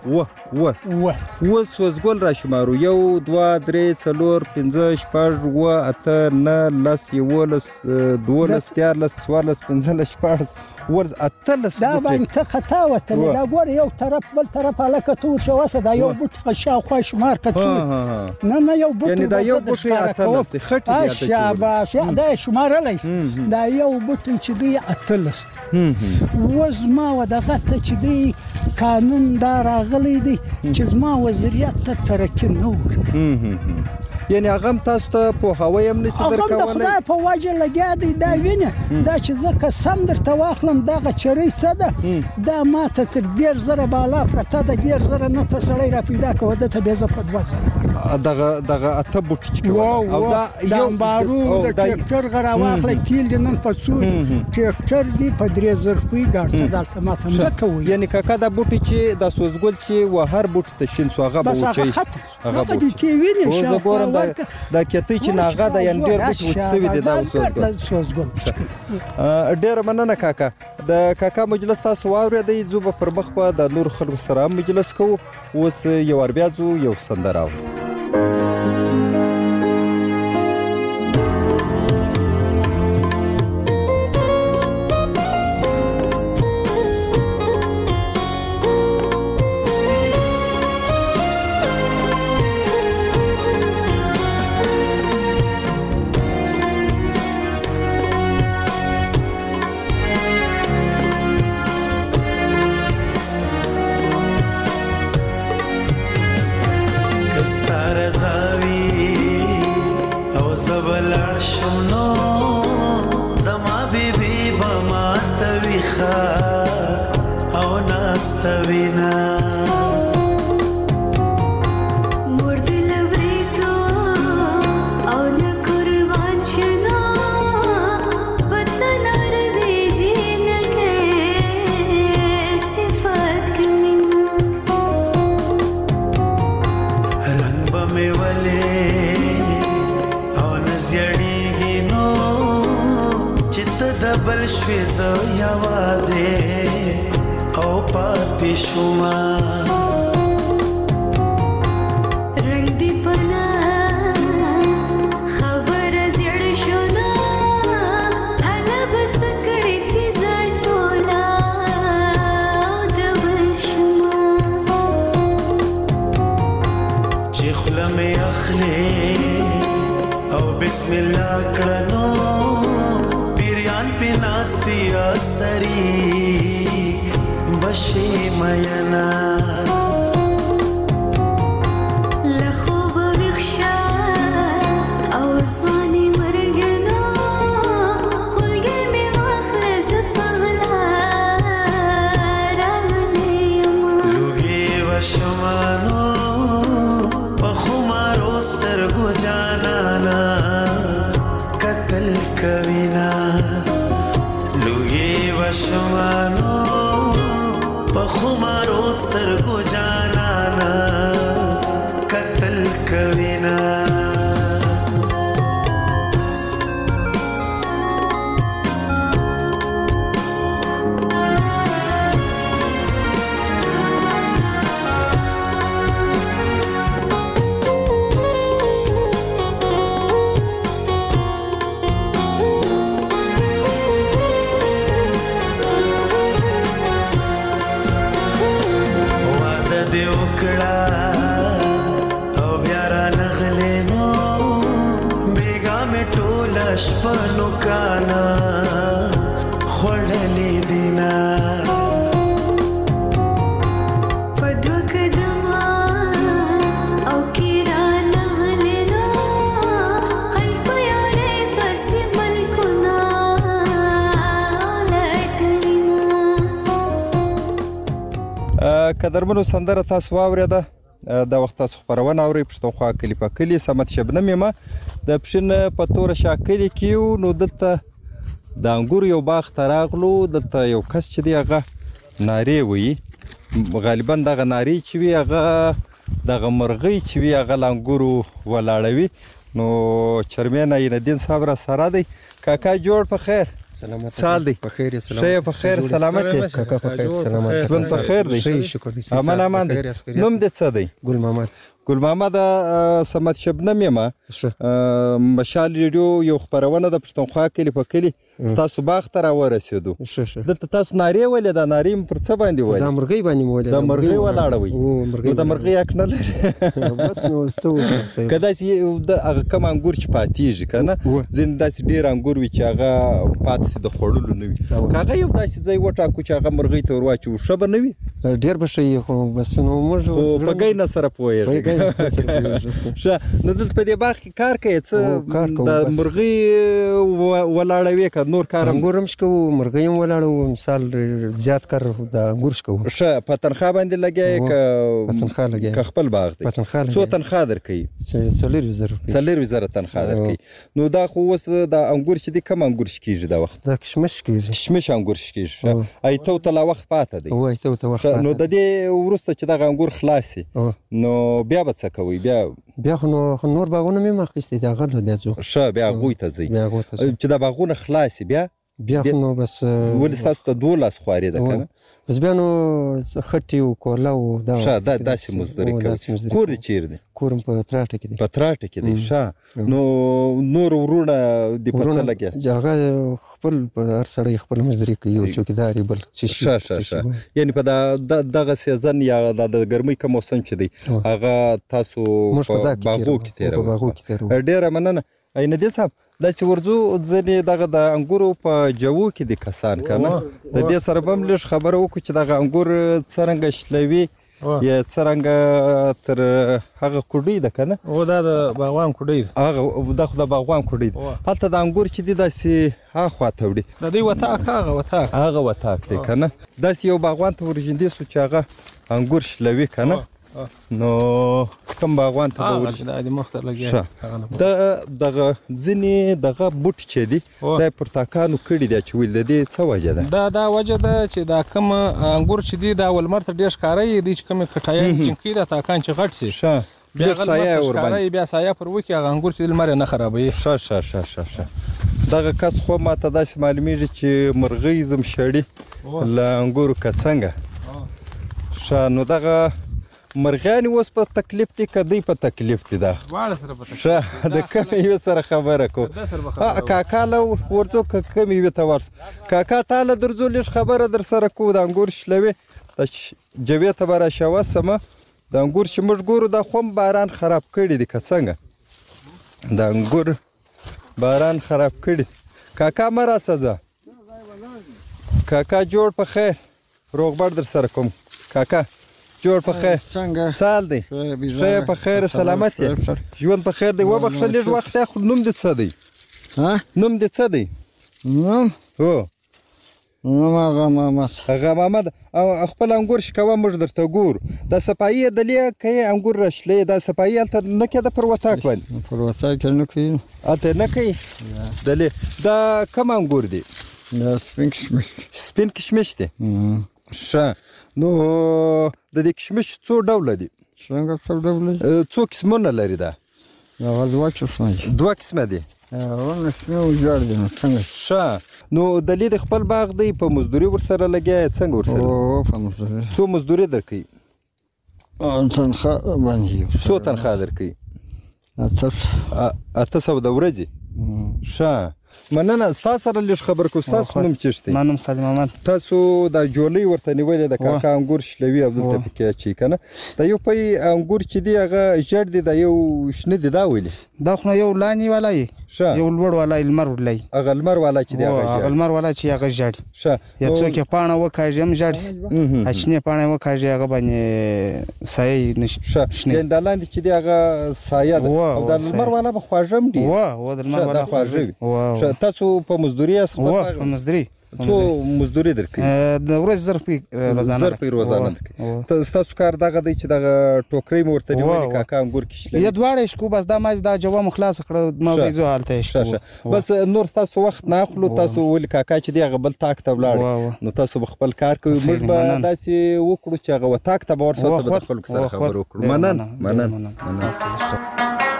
اوس سوزګل را شمارو 1 2 3 4 5 6 7 8 9 10 11 12 13 14 15 16 ورز اتلس دا باندې ته خطا وته دا ګور یو طرف بل طرف علاقه تور شو وسه دا یو بوت خشا خو شمار کتو نه یو بوت یعنی دا یو بوت اتلس خټي دی شاباش دا شمار لای دا یو بوت چې دی اتلس وز ما ودغه ته چې دی قانون دا راغلی دی چې ما وزریت ته ترک نور یعنی هغه تاسو ته په هوا هم نشي درکولای هغه د خدای په وجه لګیا دی دا وینه دا چې زه قسم درته واخلم دغه چرې څه ده دا ماته تر 10000 بالا پرته د 10000 نه ته سړی را پیدا کوه د ته بیا زه په 2000 دغه اته بوټ چې او دا یو بارو د ټریکټر غره واخلې تیل د نن په څو ټریکټر دی په 3000 روپۍ ګاټه دلته ماته نه کوي یعنی کاکا دا بوټي چې د سوزګل چې و هر بوټ ته شین سو هغه بوټي هغه بوټي چې ویني شاو دا کته چې ناغه د یان ډیر بوټ وڅوي دي دا سوزګل ډیر مننه کاکا د کاکا مجلس تاسو واورېدئ زه به پر مخ په د نور خلکو سره مجلس کوو اوس یو بیا یو سندره کوینا لوی وشمانو بخمارو سترګو جانانا قتل کوینا شپنو کانا خوړلې دینا پدو کدما او کیرانا لینا خلق یارې بس ملکنا لټینا قدرمنو سندره تاسو واورېده دا وخت تاسو خبرونه اورئ پښتونخوا کلی په کلی سمت شبنم یم د پښین په تور شاکلی کیو نو دلته د انګور یو باغ ته راغلو دلته یو کس چې دی هغه نارې وایي غالبا دغه نارې چې وي هغه دغه مرغۍ چې وي هغه له انګورو ولاړوي نو چرمین عینالدین صاحب را سره دی کاکا جوړ په خیر سلامت سال دی په خیر سلامت شي په خیر سلامت دی کاکا په خیر سلامت ژوند په خیر دی شکر دې امان امان دی نوم دې څه دی ګل محمد سمت شبنم یم مشال ریډیو یو خبرونه د پښتونخوا کلی په کلی تاسو باغ ته راورسېدو دلته تاسو نارې ولې دا نارې پر څه باندې ولې دا مرغۍ باندې مولې دا مرغۍ ولاړوي نو د مرغۍ حق نه لري بس نو څه که داسې د هغه کم انګور چې پاتېږي که نه ځینې داسې ډېر انګور وي چې هغه پاتې شي د خوړلو نه وي که هغه یو داسې ځای وټاکو چې هغه مرغۍ ته ور واچوو ښه به نه وي ډېر به ښه وي خو بس نو موږ خو په ګی نه سره پوهېږي ښه نو دلته په دې باغ کې کار کوې څه د مرغۍ ولاړوې که نور کار انګور هم شکوو مرغۍ هم ولاړوو مثال زیات کار د انګور شکوو ښه په تنخوا باندې لګیا یې که خپل باغ دی څو تنخوا درکوي 4,000 تنخوا درکوي نو دا خو اوس د انګور چې دی کم انګور شکېږي دا وخت دا کشمش کېږي کشمش انګور شکېږي ایتو ته لا وخت پاته دی ایتو ته وخت نو د دې وروسته چې دغه انګور خلاص شي نو بیا به څه کوئ بیا خو نور باغونه مې هم اخیستي دي هغه بیا ځو ښه بیا هغوی ته ځئ چې دا باغونه خلاص شي بیا خو نو بس ولې ستاسو ته 12 خوارې ده که نه بس بیا نو خټې و کوله و ښه داسې مزدوري کوي کور دې چیرې دی کور هم په تراټه کې دی په تراټه کې دی ښه نو نور وروڼه دې په څه لګیا هغه خپل هر سړی خپل مزدوري کوي یو چوکیدار بل څه شي ښه یعنې په دغه سیزن یا د ګرمۍ که موسم چې دی هغه تاسو په باغو کې تېروئ ډېره مننه عینالدین صاحب داسې ورځو ځینې دغه د انګورو په جوو کې دي کسان که نه د دې سره به هم لږ خبره وکړو چې دغه انګور څرنګه شلوي یا څرنګه تر هغه کوډۍ ده که نه دا د باغوان کوډۍ ده دا خو د باغوان کوډۍ ده هلته د انګور چې دي داسې هاخوا ته وړي د دوی وطاق هغه وطاق دی که نه داسې یو باغوان ته ورژندې سو چې هغه انګور شلوي که نه نو کوم باغوان ته به ورشي دغه ځینې دغه بوټ چې دي دا یې پر تاکانو کړي دي اچولي د دې څه وجه ده دا وجه ده چې دا کوم انګور چې دي دا ولمر ته ډېر ښکاره یي دي چې کومې کټایان چینکي ده تاکان چې غټ شي بیا سایه ورباندې بیا سایه پر وکړي هغه انګور چې لمر یې نه خرابوي ښه دغه کس خو ماته داسې معلومیږي چې مرغۍ زم شړي له انګورو که څنګه ښه نو دغه مرغیانې اوس په تکلیف دي که دوی په تکلیف دي ده ښه د کمې یوې سره خبره کوو کاکا له ورځو که کمې یوې ته ورسو کاکا تا له درځو لږ خبره در سره کوو د انګور شلوې د جوې ته به راشوسمه د انګور چې موږ ګورو دا خو هم باران خراب کړي دي که څنګه د انګور باران خراب کړي کاکا مه راسه کاکا جوړ په خیر روغبړ در سره کوم کاکا جوړ په خیر سال دی ښه په خیر سلامت یې ژوند په خیر دی وبخښه لږ وخت خو نوم دې څه دی نوم دې څه دی نوم هو هغه محمد خپل انګور شکوه موږ درته ګورو د صفایي دلې که انګور راشلې دا صفایي هلته نه کېده پر وطاق باندې پر وطاق کې نه کوي هلته نه کوي دلې دا کوم انګور دی دا سپین کشمش سپین کشمش دی ښه نو د دې کشمش څو ډوله دي څنګه څو ډوله څو قسمونه لري دا هغه دوه قسمه دي ښه نو دلې د خپل باغ دی په مزدوري ورسره لګیا څنګه ورسره په مزدوري څو مزدوري درکوي تنخواه باندې څو تنخواه درکوي 800 د ورځې ښه مننه ستا سره لږ خبر کو ستاسو نوم چیشته ما نوم سلیم احمد تاسو د جولۍ ورته نیولې د کاکا انګور شلوي عبدالته پکې اچي کنه دا یو پي انګور چې دی هغه ژړ دی دا یو شنه دی دا ویلي دا خو یو لانی ولای یو لوړ ولای لمر ولای هغه لمر ولای چې دی هغه لمر ولای چې هغه ژړ ښه یا څوک پاڼه وکاږم ژړ اچنه پاڼه وکاږي هغه باندې سایه نشي ښه د لاندې چې دی هغه سایه او د لمر ولای به خواږم دی و د لمر ولای خواږم تاسو په مزدوري اس په مزدوري څو مزدوري درکې د ورځ ظرف روزانه درکې تاسو کار دغه دی چې دغه ټوکرې مورته نیولې کاکا انګور کې یا دواړه شکو بس دا ماز دا جواب خلاص کړ ما دې زو حالت شکو بس نور تاسو وخت نه اخلو تاسو ول کاکا چې دی غبل تاک ته ولاړ نو تاسو خپل کار کوي موږ به داسې وکړو چې هغه تاک ته ورسره د خلکو سره خبرو وکړو مننه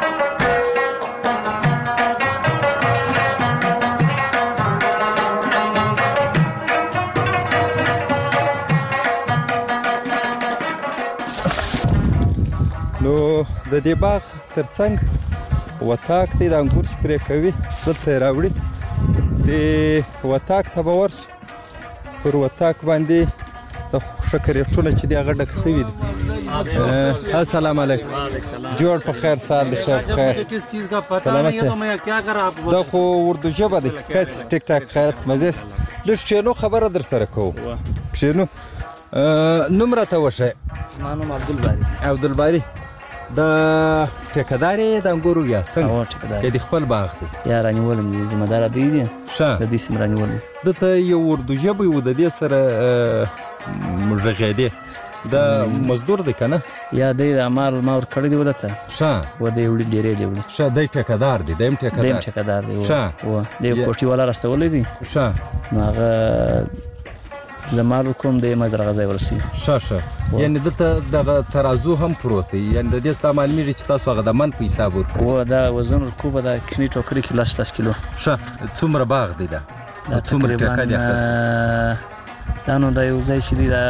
نو د دې باغ ترڅنګ وطاق دی د انګور چې پرې کوي دلته راوړي د وطاق ته به ورسو پر وطاق باندې د شکرېټونه چې دی هغه ډک سوي دي السلام علیکم جوړ په خیر سال شب خیر کس چیز کا پتہ نہیں ہے تو میں کیا کر آپ کو دا خو اردو ژبه دی کس ټیک ټاک خیرت مزه لږ شنو خبره در سره کوو شنو نوم راته وښه ما نوم عبدالباری د ټیکدارې د انګورو یا څنګه د خپل باغ دی یا رانیولم دي ذمہ دار دی د دې سم رانیولم دلته یو اردو ژبه و د دې سره مژغېدې د مزدور دی کنه یا د امر ما ور کړی دی ولته ښه و دی وړي ډېرې دی وړي ښه د ټیکدار دی دیم ټیکدار دی ښه و د کوټي والا راستولې دي ښه هغه زمار کوم د ما درغځي ورسي ښه یعنی د ترازو هم پروت دی یعنی د دې ستاسو معلومیږي چې تاسو هغه د من په حساب ورکړئ و دا وزن رکوب د کشنی ټوکري کې 10 کیلو ښه څومره باغ دی دا څومره ټکا دی اخیست دا نو د یو ځای چې دی دا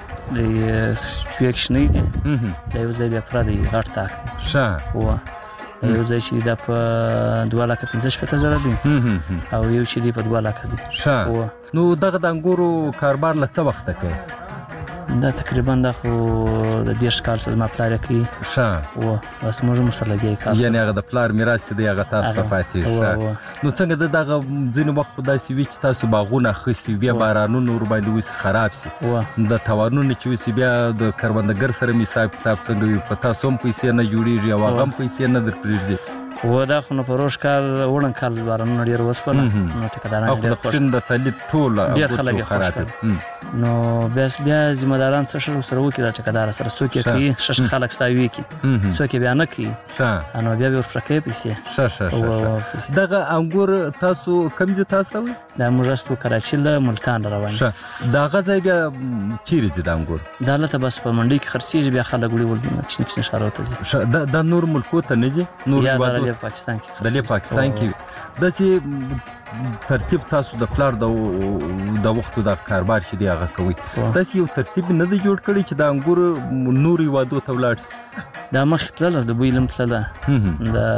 د شویکشنی دی د یو ځای بیا پر دی غټ تاک دی ښه و یو ځای چې دا په 2,15,000 دی او یو چې دی په 2,00,000 دی ښه نو دغه د انګورو کاروبار له څه وخته کوي دا تقریبا دا خو د 10 کال څخه ما پلار کوي ښه و بس موږ سره لګي کار یعنی هغه د پلار میراث چې دی هغه تاسو ته پاتې ښه نو څنګه دغه ځینې وخت داسې وي چې تاسو باغونه اخیستي بیا بارانونه ور باندې وسي خراب سي د توانونه چې وسي بیا د کروندګر سره حساب کتاب څنګه وي په تاسو هم پیسې نه جوړیږي او هغه هم پیسې نه در پرېږدي و دا خو نو پروش کال وړن کال بارانونه ډیر وسپنه نو ټیکداران ډیر خوشن د تلید ټول ډیر خلک خراب نو بیا ذمہ داران سره وکړي د ټیکدار سره څوک کوي شش خلک ستاوي کی څوک بیا نه کوي نو بیا ورپرکې پیسې ښه دغه انګور تاسو کمزې تاسو دا موږ کراچي له ملتان روان دغه ځای بیا چیرې دي د انګور دا لته بس په منډي کې خرڅېږي بیا خلک وړي کښنه شارو ته ځي د نور ملکو ته نه ځي نور د پاکستان کې داسې ترتیب تاسو د پلار د وختو د کاروبار چې دی هغه کوي داسې یو ترتیب نه دی جوړ کړی چې د انګور نور وادو ته ولاړ شي دا مخ تلله د بوی لم تلله د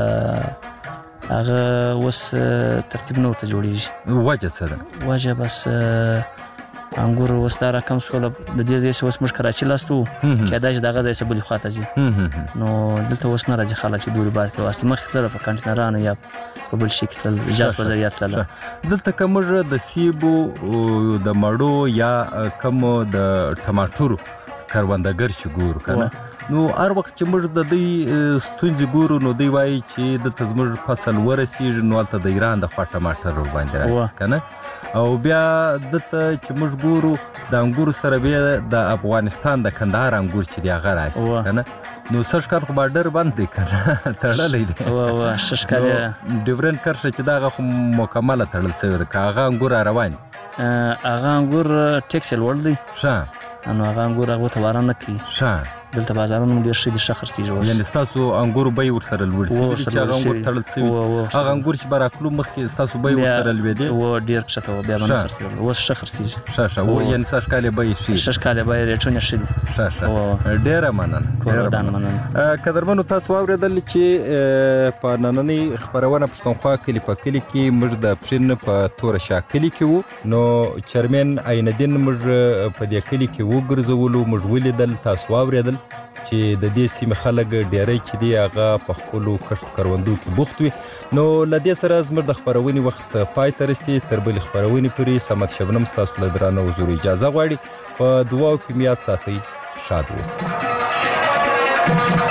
هغه وس ترتیب نو ته جوړیږي وجه څه ده وجه بس انګور وستا رقم سول د دې ځای وس مش کراچي لاستو کېدای چې دغه ځای سبلی خواته ځي نو دلته وس نه راځي خلک چې دوی بار ته واسه مخ تلله په کانټینرانو یا په بل شي کې تل اجازه په ځای تلله دلته کومه د سیبو د مړو یا کوم د ټماټرو کروندګر چې ګور کنه نو هر وخت چې موږ د دې ستونزې ګورو نو دوی وایي چې دلته زموږ فصل ورسیږي نو هلته د ایران د خوا ټماټر ور باندې راځي کنه او بیا دلته چې موږ ګورو د انګورو سره بیا د افغانستان د کندهار انګور چې دی هغه راسي کنه نو سږ کال خو بارډر بند دی کنه تړلی دی سږ کال ډیورنډ کرښه چې دغه خو مکمله تړل شوی دی که هغه انګور را روان دي هغه انګور ټیکس یې لوړ دی ښه نو هغه انګور هغو ته واره نه کوي ښه دلته بازارونه ډېر ښه دي ښه خرڅېږي اوس یعنې ستاسو انګورو بیې ورسره لوړ شوي دي چې هغه انګور تړل شوي هغه انګور چې به راکلو مخکې ستاسو بیې ورسره لوېدې ډېر کښته وه بیا به نه خرڅېدل اوس ښه خرڅېږي ښه یعنې سږ کال یې بیې ښې سږ کال یې بیې ریټونه ښه دي ښه ډېره مننه قدرمنو تاسو واورېدل چې په نننۍ خپرونه پښتونخوا کلي په کلي کې موږ د پښین په توره شا کلي کې وو نو چرمن عینالدین موږ په دې کلي کې وګرځولو موږ ولیدل تاسو واورېدل چې د دې سیمې خلک ډېری چې دی هغه په خپلو کښت کروندو کې بوخت وي نو له دې سره زموږ د خپرونې وخت پای ته رسي تر بلې خپرونې پورې صمد شبنم ستاسو له درانه حضور اجازه غواړي په دعاو کې مې یاد ساتئ شاد اوسئ